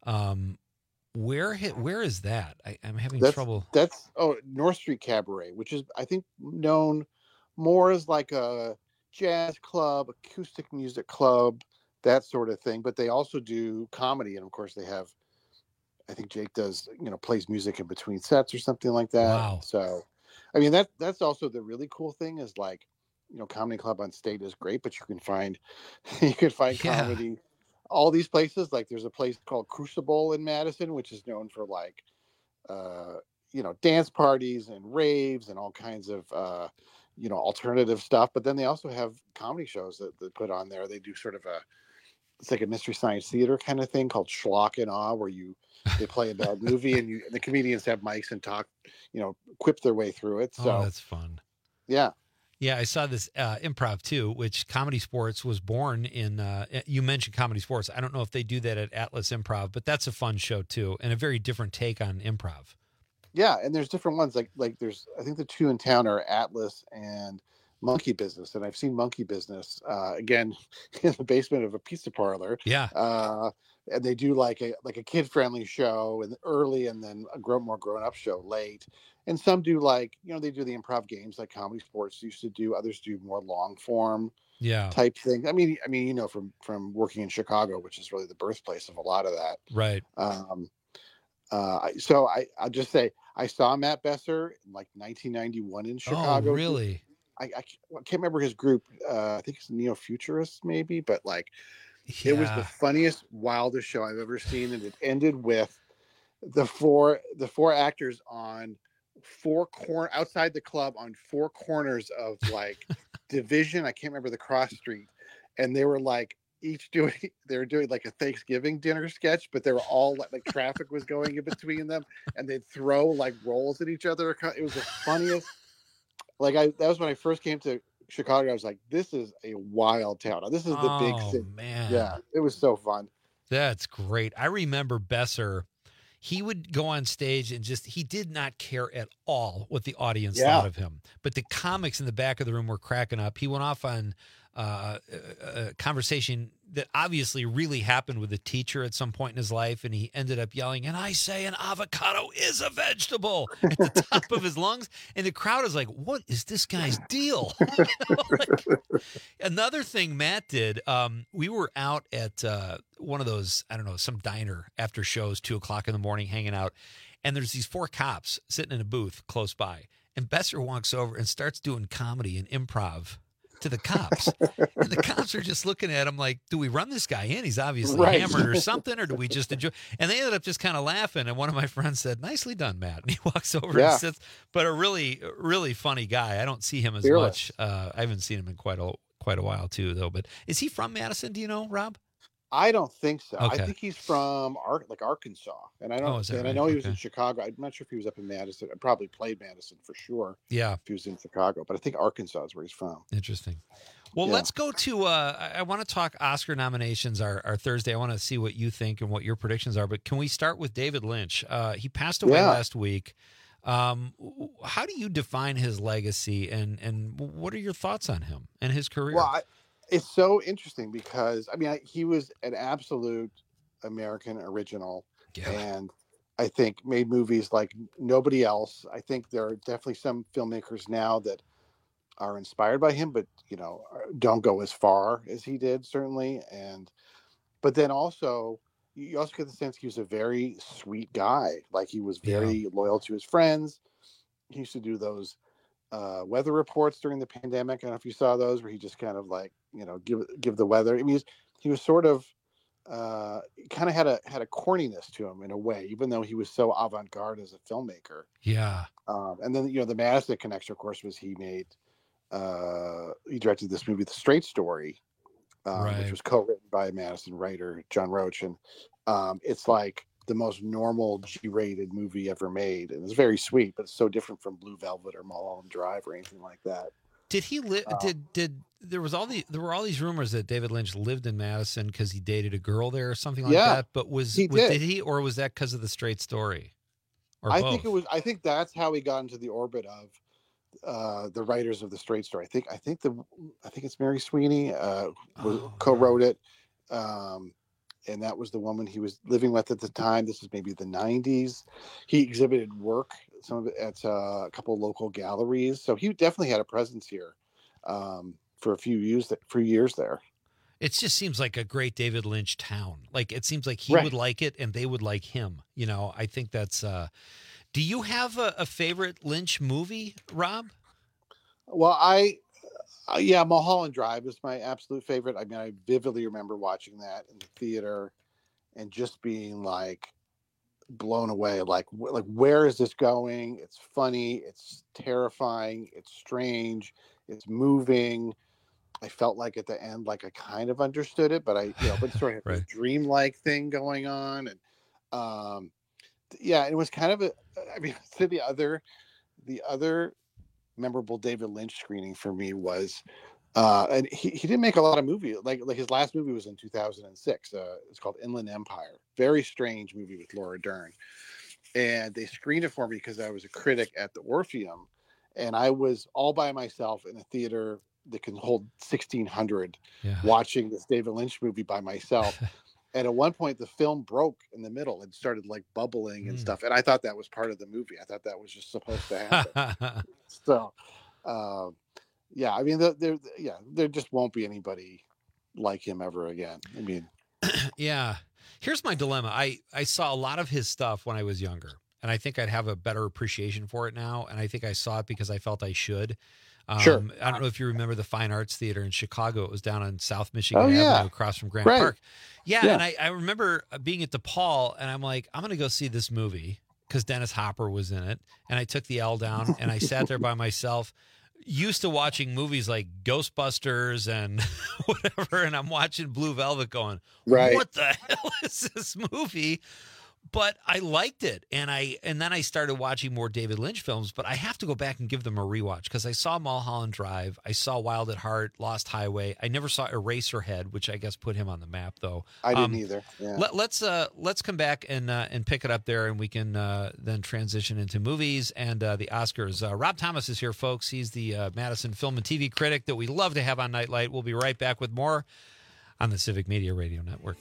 Where is that? I'm having trouble. That's North Street Cabaret, which is I think known more as like a jazz club, acoustic music club, that sort of thing. But they also do comedy, and of course they have. I think Jake does, plays music in between sets or something like that. Wow. So, I mean that's also the really cool thing is like, Comedy Club on State is great, but you can find comedy. All these places, like there's a place called Crucible in Madison, which is known for like, dance parties and raves and all kinds of, alternative stuff. But then they also have comedy shows that they put on there. They do sort of it's like a Mystery Science Theater kind of thing called Schlock and Awe, where they play a bad movie and the comedians have mics and talk, quip their way through it. So that's fun. Yeah. Yeah, I saw this Improv too, which Comedy Sports was born in. You mentioned Comedy Sports. I don't know if they do that at Atlas Improv, but that's a fun show too, and a very different take on improv. Yeah, and there's different ones. Like there's, I think the two in town are Atlas and Monkey Business, and I've seen Monkey Business again in the basement of a pizza parlor. Yeah. And they do like a kid friendly show and early, and then a more grown up show late. And some do they do the improv games like Comedy Sports used to do. Others do more long form type things. I mean, from working in Chicago, which is really the birthplace of a lot of that. Right. So I'll just say I saw Matt Besser in like 1991 in Chicago. Oh, really? I can't remember his group. I think it's Neo Futurists maybe, but like it was the funniest, wildest show I've ever seen. And it ended with the four actors on outside the club on four corners of like Division. I can't remember the cross street. And they were like doing like a Thanksgiving dinner sketch, but they were all like traffic was going in between them and they'd throw like rolls at each other. It was the funniest. That was when I first came to Chicago. I was like, this is a wild town. This is the big city. Man. Yeah, it was so fun. That's great. I remember Besser. He would go on stage and he did not care at all what the audience thought of him. But the comics in the back of the room were cracking up. He went off on a conversation that obviously really happened with a teacher at some point in his life, and he ended up yelling, "And I say an avocado is a vegetable," at the top of his lungs, and the crowd is like, what is this guy's deal? Another thing Matt did, we were out at one of those, I don't know, some diner after shows, 2:00 in the morning, hanging out, and there's these four cops sitting in a booth close by, and Besser walks over and starts doing comedy and improv to the cops. And the cops are just looking at him like, do we run this guy in? He's obviously hammered or something, or do we just enjoy? And they ended up just kind of laughing. And one of my friends said, "Nicely done, Matt." And he walks over and sits, but a really, really funny guy. I don't see him as much. I haven't seen him in quite a while too, though. But is he from Madison? Do you know, Rob? I don't think so. Okay. I think he's from Arkansas, and I don't. And I know he was in Chicago. I'm not sure if he was up in Madison. I probably played Madison for sure. Yeah, if he was in Chicago, but I think Arkansas is where he's from. Interesting. Well, let's go to. I want to talk Oscar nominations are Thursday. I want to see what you think and what your predictions are. But can we start with David Lynch? He passed away last week. How do you define his legacy, and what are your thoughts on him and his career? Well, it's so interesting because he was an absolute American original, and I think made movies like nobody else. I think there are definitely some filmmakers now that are inspired by him, but don't go as far as he did, certainly. But then also, you also get the sense he was a very sweet guy. Like, he was very loyal to his friends. He used to do those weather reports during the pandemic. I don't know if you saw those, where he just kind of give the weather. I mean, he was sort of kind of had a corniness to him in a way, even though he was so avant-garde as a filmmaker. Yeah. And then the Madison connection, of course, was he directed this movie, The Straight Story, which was co-written by Madison writer John Roach, and it's like the most normal G-rated movie ever made, and it's very sweet, but it's so different from Blue Velvet or Mulholland Drive or anything like that. Did he live? There were all these rumors that David Lynch lived in Madison because he dated a girl there or something like that? But did he, or was that because of The Straight Story? Or I both? think it was. I think that's how he got into the orbit of the writers of The Straight Story. I think it's Mary Sweeney co-wrote it, and that was the woman he was living with at the time. This is maybe the 90s. He exhibited work, some of it at a couple of local galleries, so he definitely had a presence here for a few years there. It just seems like a great David Lynch town. Like, it seems like he would like it and they would like him. I think that's. Do you have a favorite Lynch movie, Rob? Well, Mulholland Drive is my absolute favorite. I mean, I vividly remember watching that in the theater and just being like blown away. Like where is this going? It's funny. It's terrifying. It's strange. It's moving. I felt like at the end, like I kind of understood it, but but sort of had a dreamlike thing going on. And it was kind of the other memorable David Lynch screening for me was, and he didn't make a lot of movies. Like his last movie was in 2006. It's called Inland Empire. Very strange movie with Laura Dern. And they screened it for me because I was a critic at the Orpheum, and I was all by myself in a theater that can hold 1,600 watching this David Lynch movie by myself. And at one point the film broke in the middle and started like bubbling and stuff. And I thought that was part of the movie. I thought that was just supposed to happen. So, I mean, there just won't be anybody like him ever again. I mean, here's my dilemma. I saw a lot of his stuff when I was younger, and I think I'd have a better appreciation for it now. And I think I saw it because I felt I should. Sure. I don't know if you remember the Fine Arts Theater in Chicago. It was down on South Michigan Avenue across from Grant Park. Yeah. And I remember being at DePaul, and I'm like, I'm going to go see this movie because Dennis Hopper was in it. And I took the L down and I sat there by myself, used to watching movies like Ghostbusters and whatever. And I'm watching Blue Velvet going, what the hell is this movie? But I liked it, and then I started watching more David Lynch films. But I have to go back and give them a rewatch because I saw Mulholland Drive, I saw Wild at Heart, Lost Highway. I never saw Eraserhead, which I guess put him on the map, though. I didn't either. Yeah. Let's come back and pick it up there, and we can then transition into movies and the Oscars. Rob Thomas is here, folks. He's the Madison film and TV critic that we love to have on Nightlight. We'll be right back with more on the Civic Media Radio Network.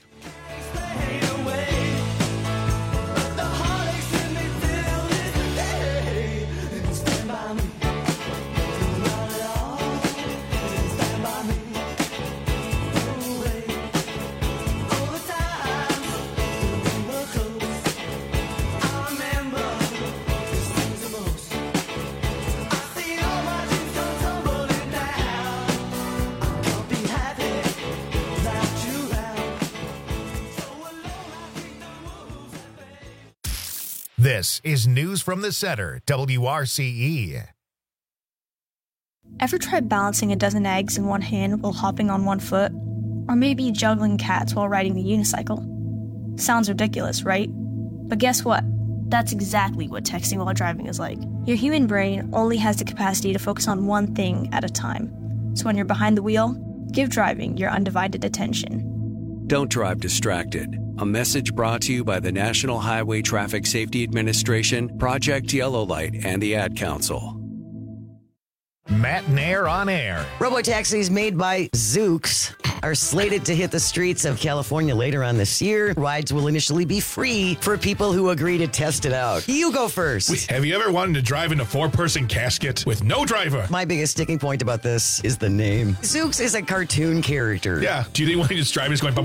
This is News from the Center, WRCE. Ever tried balancing a dozen eggs in one hand while hopping on one foot? Or maybe juggling cats while riding the unicycle. Sounds ridiculous, right? But guess what? That's exactly what texting while driving is like. Your human brain only has the capacity to focus on one thing at a time. So when you're behind the wheel, give driving your undivided attention. Don't drive distracted. A message brought to you by the National Highway Traffic Safety Administration, Project Yellow Light, and the Ad Council. Matt Nair on air. Robotaxis made by Zoox are slated to hit the streets of California later on this year. Rides will initially be free for people who agree to test it out. You go first. Have you ever wanted to drive in a 4-person casket with no driver? My biggest sticking point about this is the name. Zoox is a cartoon character. Yeah. Do you think when he just drives, going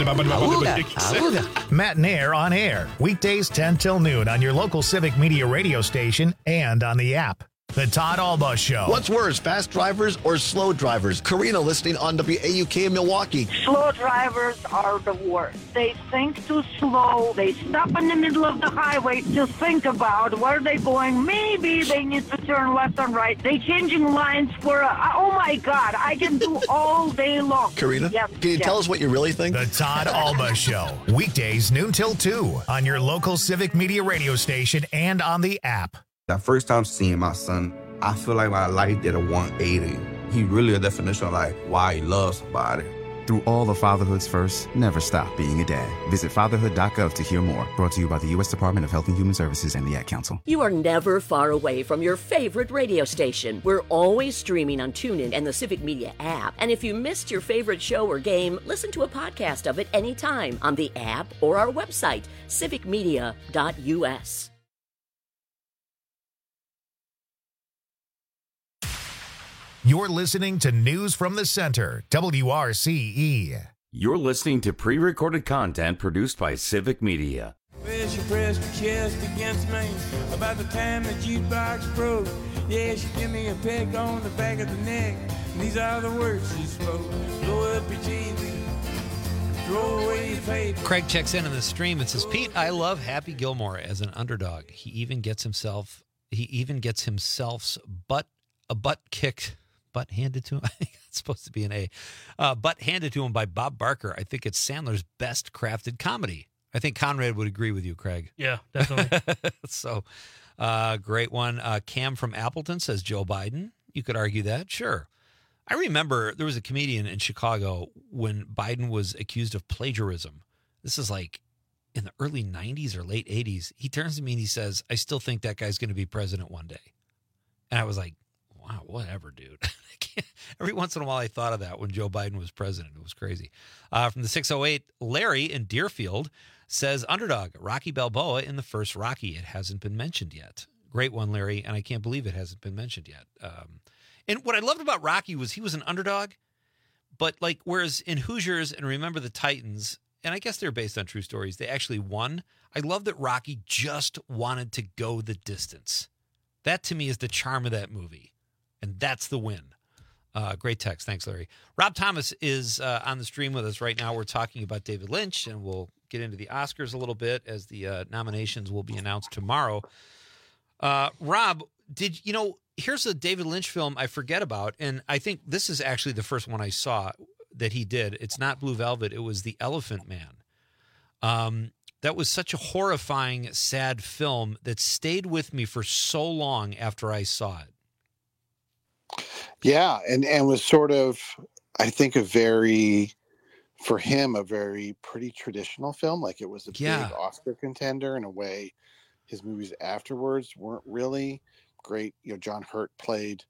Matt Nair on air. Weekdays 10 till noon on your local Civic Media radio station and on the app. The Todd Alba Show. What's worse, fast drivers or slow drivers? Karina listening on WAUK in Milwaukee. Slow drivers are the worst. They think too slow. They stop in the middle of the highway to think about where they're going. Maybe they need to turn left and right. They changing lines for oh my God, I can do all day long. Karina, can you tell us what you really think? The Todd Alba Show. Weekdays noon till 2 on your local Civic Media radio station and on the app. That first time seeing my son, I feel like my life did a 180. He really a definition of like why he loves somebody. Through all the fatherhood's first, never stop being a dad. Visit fatherhood.gov to hear more. Brought to you by the U.S. Department of Health and Human Services and the Ad Council. You are never far away from your favorite radio station. We're always streaming on TuneIn and the Civic Media app. And if you missed your favorite show or game, listen to a podcast of it anytime on the app or our website, civicmedia.us. You're listening to News from the Center, WRCE. You're listening to pre-recorded content produced by Civic Media. Well, she pressed her chest against me about the time the jukebox broke. Yeah, she gave me a peck on the back of the neck. And these are the words she spoke. Blow up your TV. Throw away your paper. Craig checks in on the stream and says, Pete, I love Happy Gilmore as an underdog. He even gets himself's butt kicked. Butt handed to him. I think it's supposed to be an A. Butt handed to him by Bob Barker. I think it's Sandler's best crafted comedy. I think Conrad would agree with you, Craig. Yeah, definitely. So, great one. Cam from Appleton says Joe Biden. You could argue that. Sure. I remember there was a comedian in Chicago when Biden was accused of plagiarism. This is like in the early 90s or late 80s. He turns to me and he says, I still think that guy's going to be president one day. And I was like, wow, whatever, dude. Every once in a while I thought of that when Joe Biden was president. It was crazy. From the 608, Larry in Deerfield says, underdog, Rocky Balboa in the first Rocky. It hasn't been mentioned yet. Great one, Larry, and I can't believe it hasn't been mentioned yet. And what I loved about Rocky was he was an underdog, but like whereas in Hoosiers and Remember the Titans, and I guess they're based on true stories, they actually won. I love that Rocky just wanted to go the distance. That to me is the charm of that movie. And that's the win. Great text. Thanks, Larry. Rob Thomas is on the stream with us right now. We're talking about David Lynch, and we'll get into the Oscars a little bit as the nominations will be announced tomorrow. Rob, here's a David Lynch film I forget about, and I think this is actually the first one I saw that he did. It's not Blue Velvet. It was The Elephant Man. That was such a horrifying, sad film that stayed with me for so long after I saw it. Yeah, and was sort of, I think, for him, a very pretty traditional film. Like it was a big Oscar contender in a way. His movies afterwards weren't really great. John Hurt played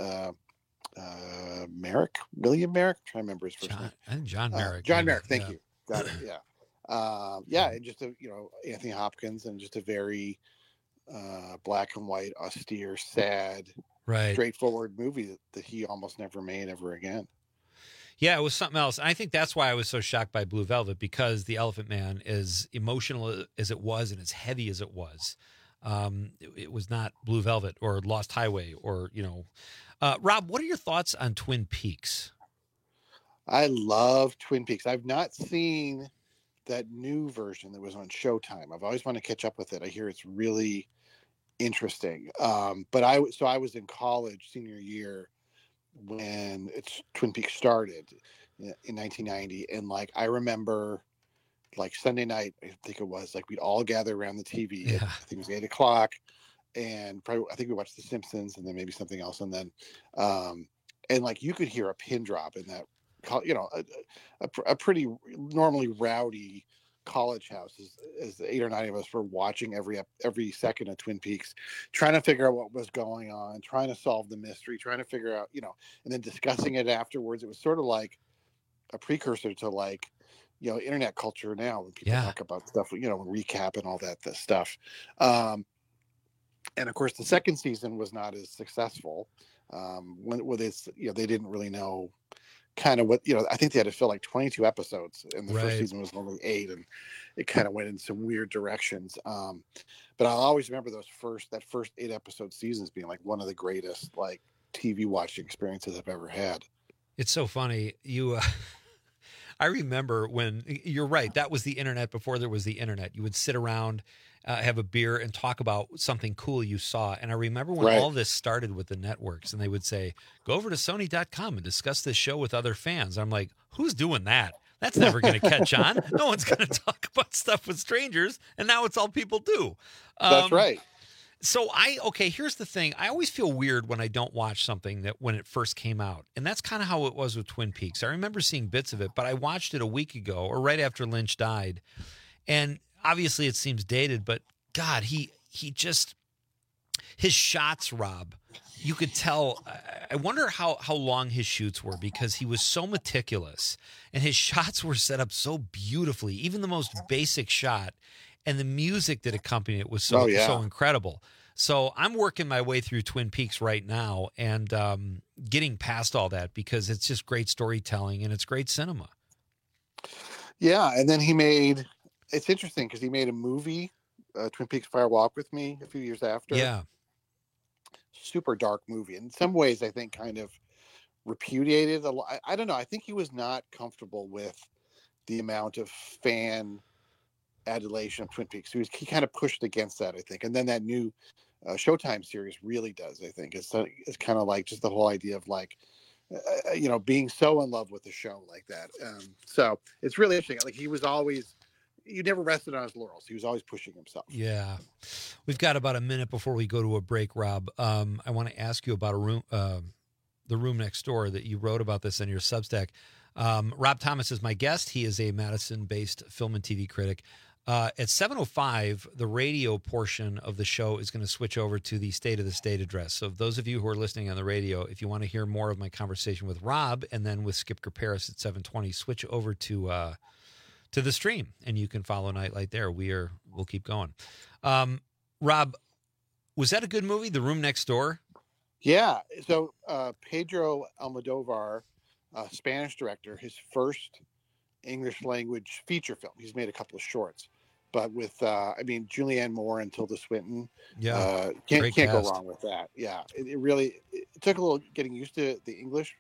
Merrick, William Merrick. I'm trying to remember his first name. I think John Merrick. John Merrick, thank you. Got it, yeah. And just Anthony Hopkins, and just a very black and white, austere, sad, straightforward movie that he almost never made ever again. Yeah, it was something else. And I think that's why I was so shocked by Blue Velvet, because The Elephant Man, as emotional as it was and as heavy as it was, it was not Blue Velvet or Lost Highway or, Rob, what are your thoughts on Twin Peaks? I love Twin Peaks. I've not seen that new version that was on Showtime. I've always wanted to catch up with it. I hear it's really interesting. But I was in college senior year when Twin Peaks started, in 1990. And like, I remember like Sunday night, I think it was like, we'd all gather around the TV. I think it was 8:00, and probably, I think we watched The Simpsons and then maybe something else. And then, and like, you could hear a pin drop in that, you know, a pretty normally rowdy college house as 8 or 9 of us were watching every second of Twin Peaks, trying to figure out what was going on, trying to solve the mystery, trying to figure out, you know, and then discussing it afterwards. It was sort of like a precursor to like, you know, internet culture now when people talk about stuff, you know, recap and all that stuff. And of course, the second season was not as successful. With this, you know, they didn't really know kind of what, you know, I think they had to fill like 22 episodes, and the first season was only 8, and it kind of went in some weird directions. But I'll always remember that first 8 episode seasons being like one of the greatest like TV watching experiences I've ever had. It's so funny. I remember when, you're right, that was the internet before there was the internet. You would sit around, have a beer, and talk about something cool you saw. And I remember when all this started with the networks, and they would say, go over to Sony.com and discuss this show with other fans. I'm like, who's doing that? That's never going to catch on. No one's going to talk about stuff with strangers. And now it's all people do. That's right. So here's the thing. I always feel weird when I don't watch something that when it first came out. And that's kind of how it was with Twin Peaks. I remember seeing bits of it, but I watched it a week ago or right after Lynch died. And obviously it seems dated, but God, he just, his shots, Rob, you could tell. I wonder how long his shoots were, because he was so meticulous and his shots were set up so beautifully, even the most basic shot. And the music that accompanied it was so incredible. So I'm working my way through Twin Peaks right now and getting past all that, because it's just great storytelling and it's great cinema. Yeah, and then it's interesting because he made a movie, Twin Peaks Fire Walk with Me, a few years after. Yeah. Super dark movie. In some ways, I think kind of repudiated a lot. I don't know. I think he was not comfortable with the amount of fan adulation of Twin Peaks. So he kind of pushed against that, I think. And then that new Showtime series really does, I think. It's kind of like just the whole idea of like, you know, being so in love with the show like that. So it's really interesting. Like you never rested on his laurels. He was always pushing himself. Yeah. We've got about a minute before we go to a break, Rob. I want to ask you about The Room Next Door, that you wrote about this in your Substack. Rob Thomas is my guest. He is a Madison-based film and TV critic. At 7:05, the radio portion of the show is going to switch over to the State of the State address. So those of you who are listening on the radio, if you want to hear more of my conversation with Rob and then with Skip Kerperis at 7:20, switch over to the stream, and you can follow Nightlight there. We'll keep going. Rob, was that a good movie, The Room Next Door? Yeah. So Pedro Almodovar, Spanish director, his first English language feature film. He's made a couple of shorts, but with Julianne Moore and Tilda Swinton, can't go wrong with that. Yeah, it really took a little getting used to the English,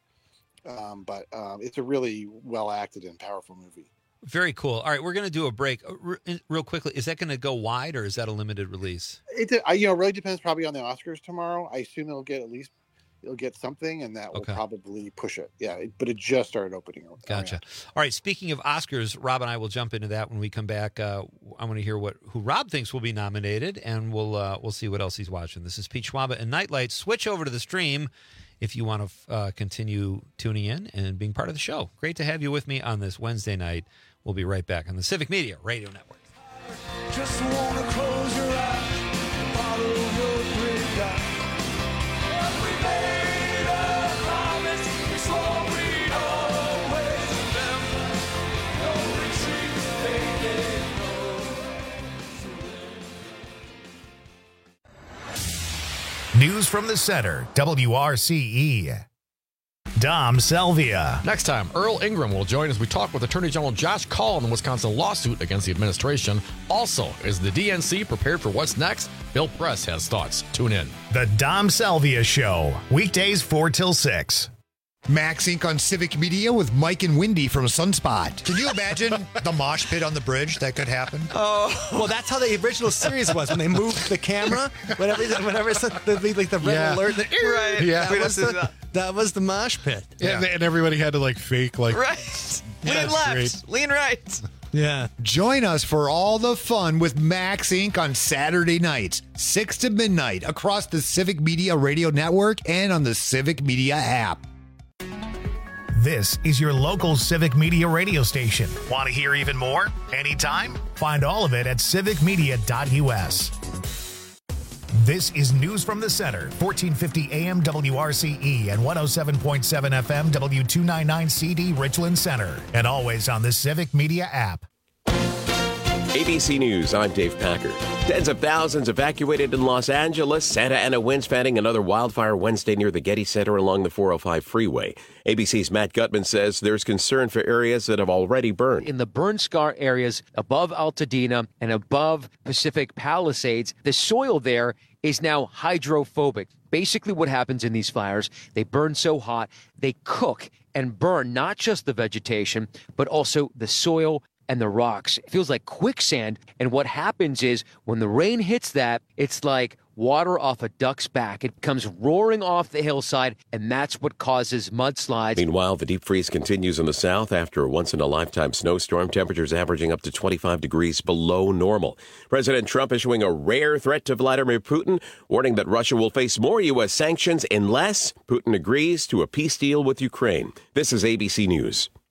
but it's a really well acted and powerful movie. Very cool. All right, we're going to do a break real quickly. Is that going to go wide, or is that a limited release? It really depends probably on the Oscars tomorrow. I assume it'll get something, and that will probably push it. Yeah, but it just started opening. Gotcha. All right, speaking of Oscars, Rob and I will jump into that when we come back. I want to hear who Rob thinks will be nominated, and we'll see what else he's watching. This is Pete Schwaba and Nightlight. Switch over to the stream if you want to continue tuning in and being part of the show. Great to have you with me on this Wednesday night. We'll be right back on the Civic Media Radio Network. Just wanna close your eyes, follow your great God. We made a promise, we swore we'd always remember. No retreat, baby, no. News from the center, WRCE. Dom Salvia. Next time, Earl Ingram will join as we talk with Attorney General Josh Kaul on the Wisconsin lawsuit against the administration. Also, is the DNC prepared for what's next? Bill Press has thoughts. Tune in. The Dom Salvia Show, weekdays 4 till 6. Max Inc. on Civic Media with Mike and Wendy from Sunspot. Can you imagine the mosh pit on the bridge that could happen? Oh, well, that's how the original series was when they moved the camera. Whenever it's the red alert, right? Yeah, that was the mosh pit. Yeah. And everybody had to fake right. Lean left, lean right. Yeah. Join us for all the fun with Max Inc. on Saturday nights, 6 to midnight, across the Civic Media Radio Network and on the Civic Media app. This is your local Civic Media radio station. Want to hear even more? Anytime? Find all of it at civicmedia.us. This is News from the Center, 1450 AM WRCE and 107.7 FM W299CD Richland Center, and always on the Civic Media app. ABC News, I'm Dave Packer. Tens of thousands evacuated in Los Angeles. Santa Ana winds fanning another wildfire Wednesday near the Getty Center along the 405 freeway. ABC's Matt Gutman says there's concern for areas that have already burned. In the burn scar areas above Altadena and above Pacific Palisades, the soil there is now hydrophobic. Basically what happens in these fires, they burn so hot, they cook and burn not just the vegetation, but also the soil and the rocks. It feels like quicksand. And what happens is when the rain hits that, it's like water off a duck's back. It comes roaring off the hillside, and that's what causes mudslides. Meanwhile, the deep freeze continues in the south after a once-in-a-lifetime snowstorm. Temperatures averaging up to 25 degrees below normal. President Trump issuing a rare threat to Vladimir Putin, warning that Russia will face more U.S. sanctions unless Putin agrees to a peace deal with Ukraine. This is ABC News.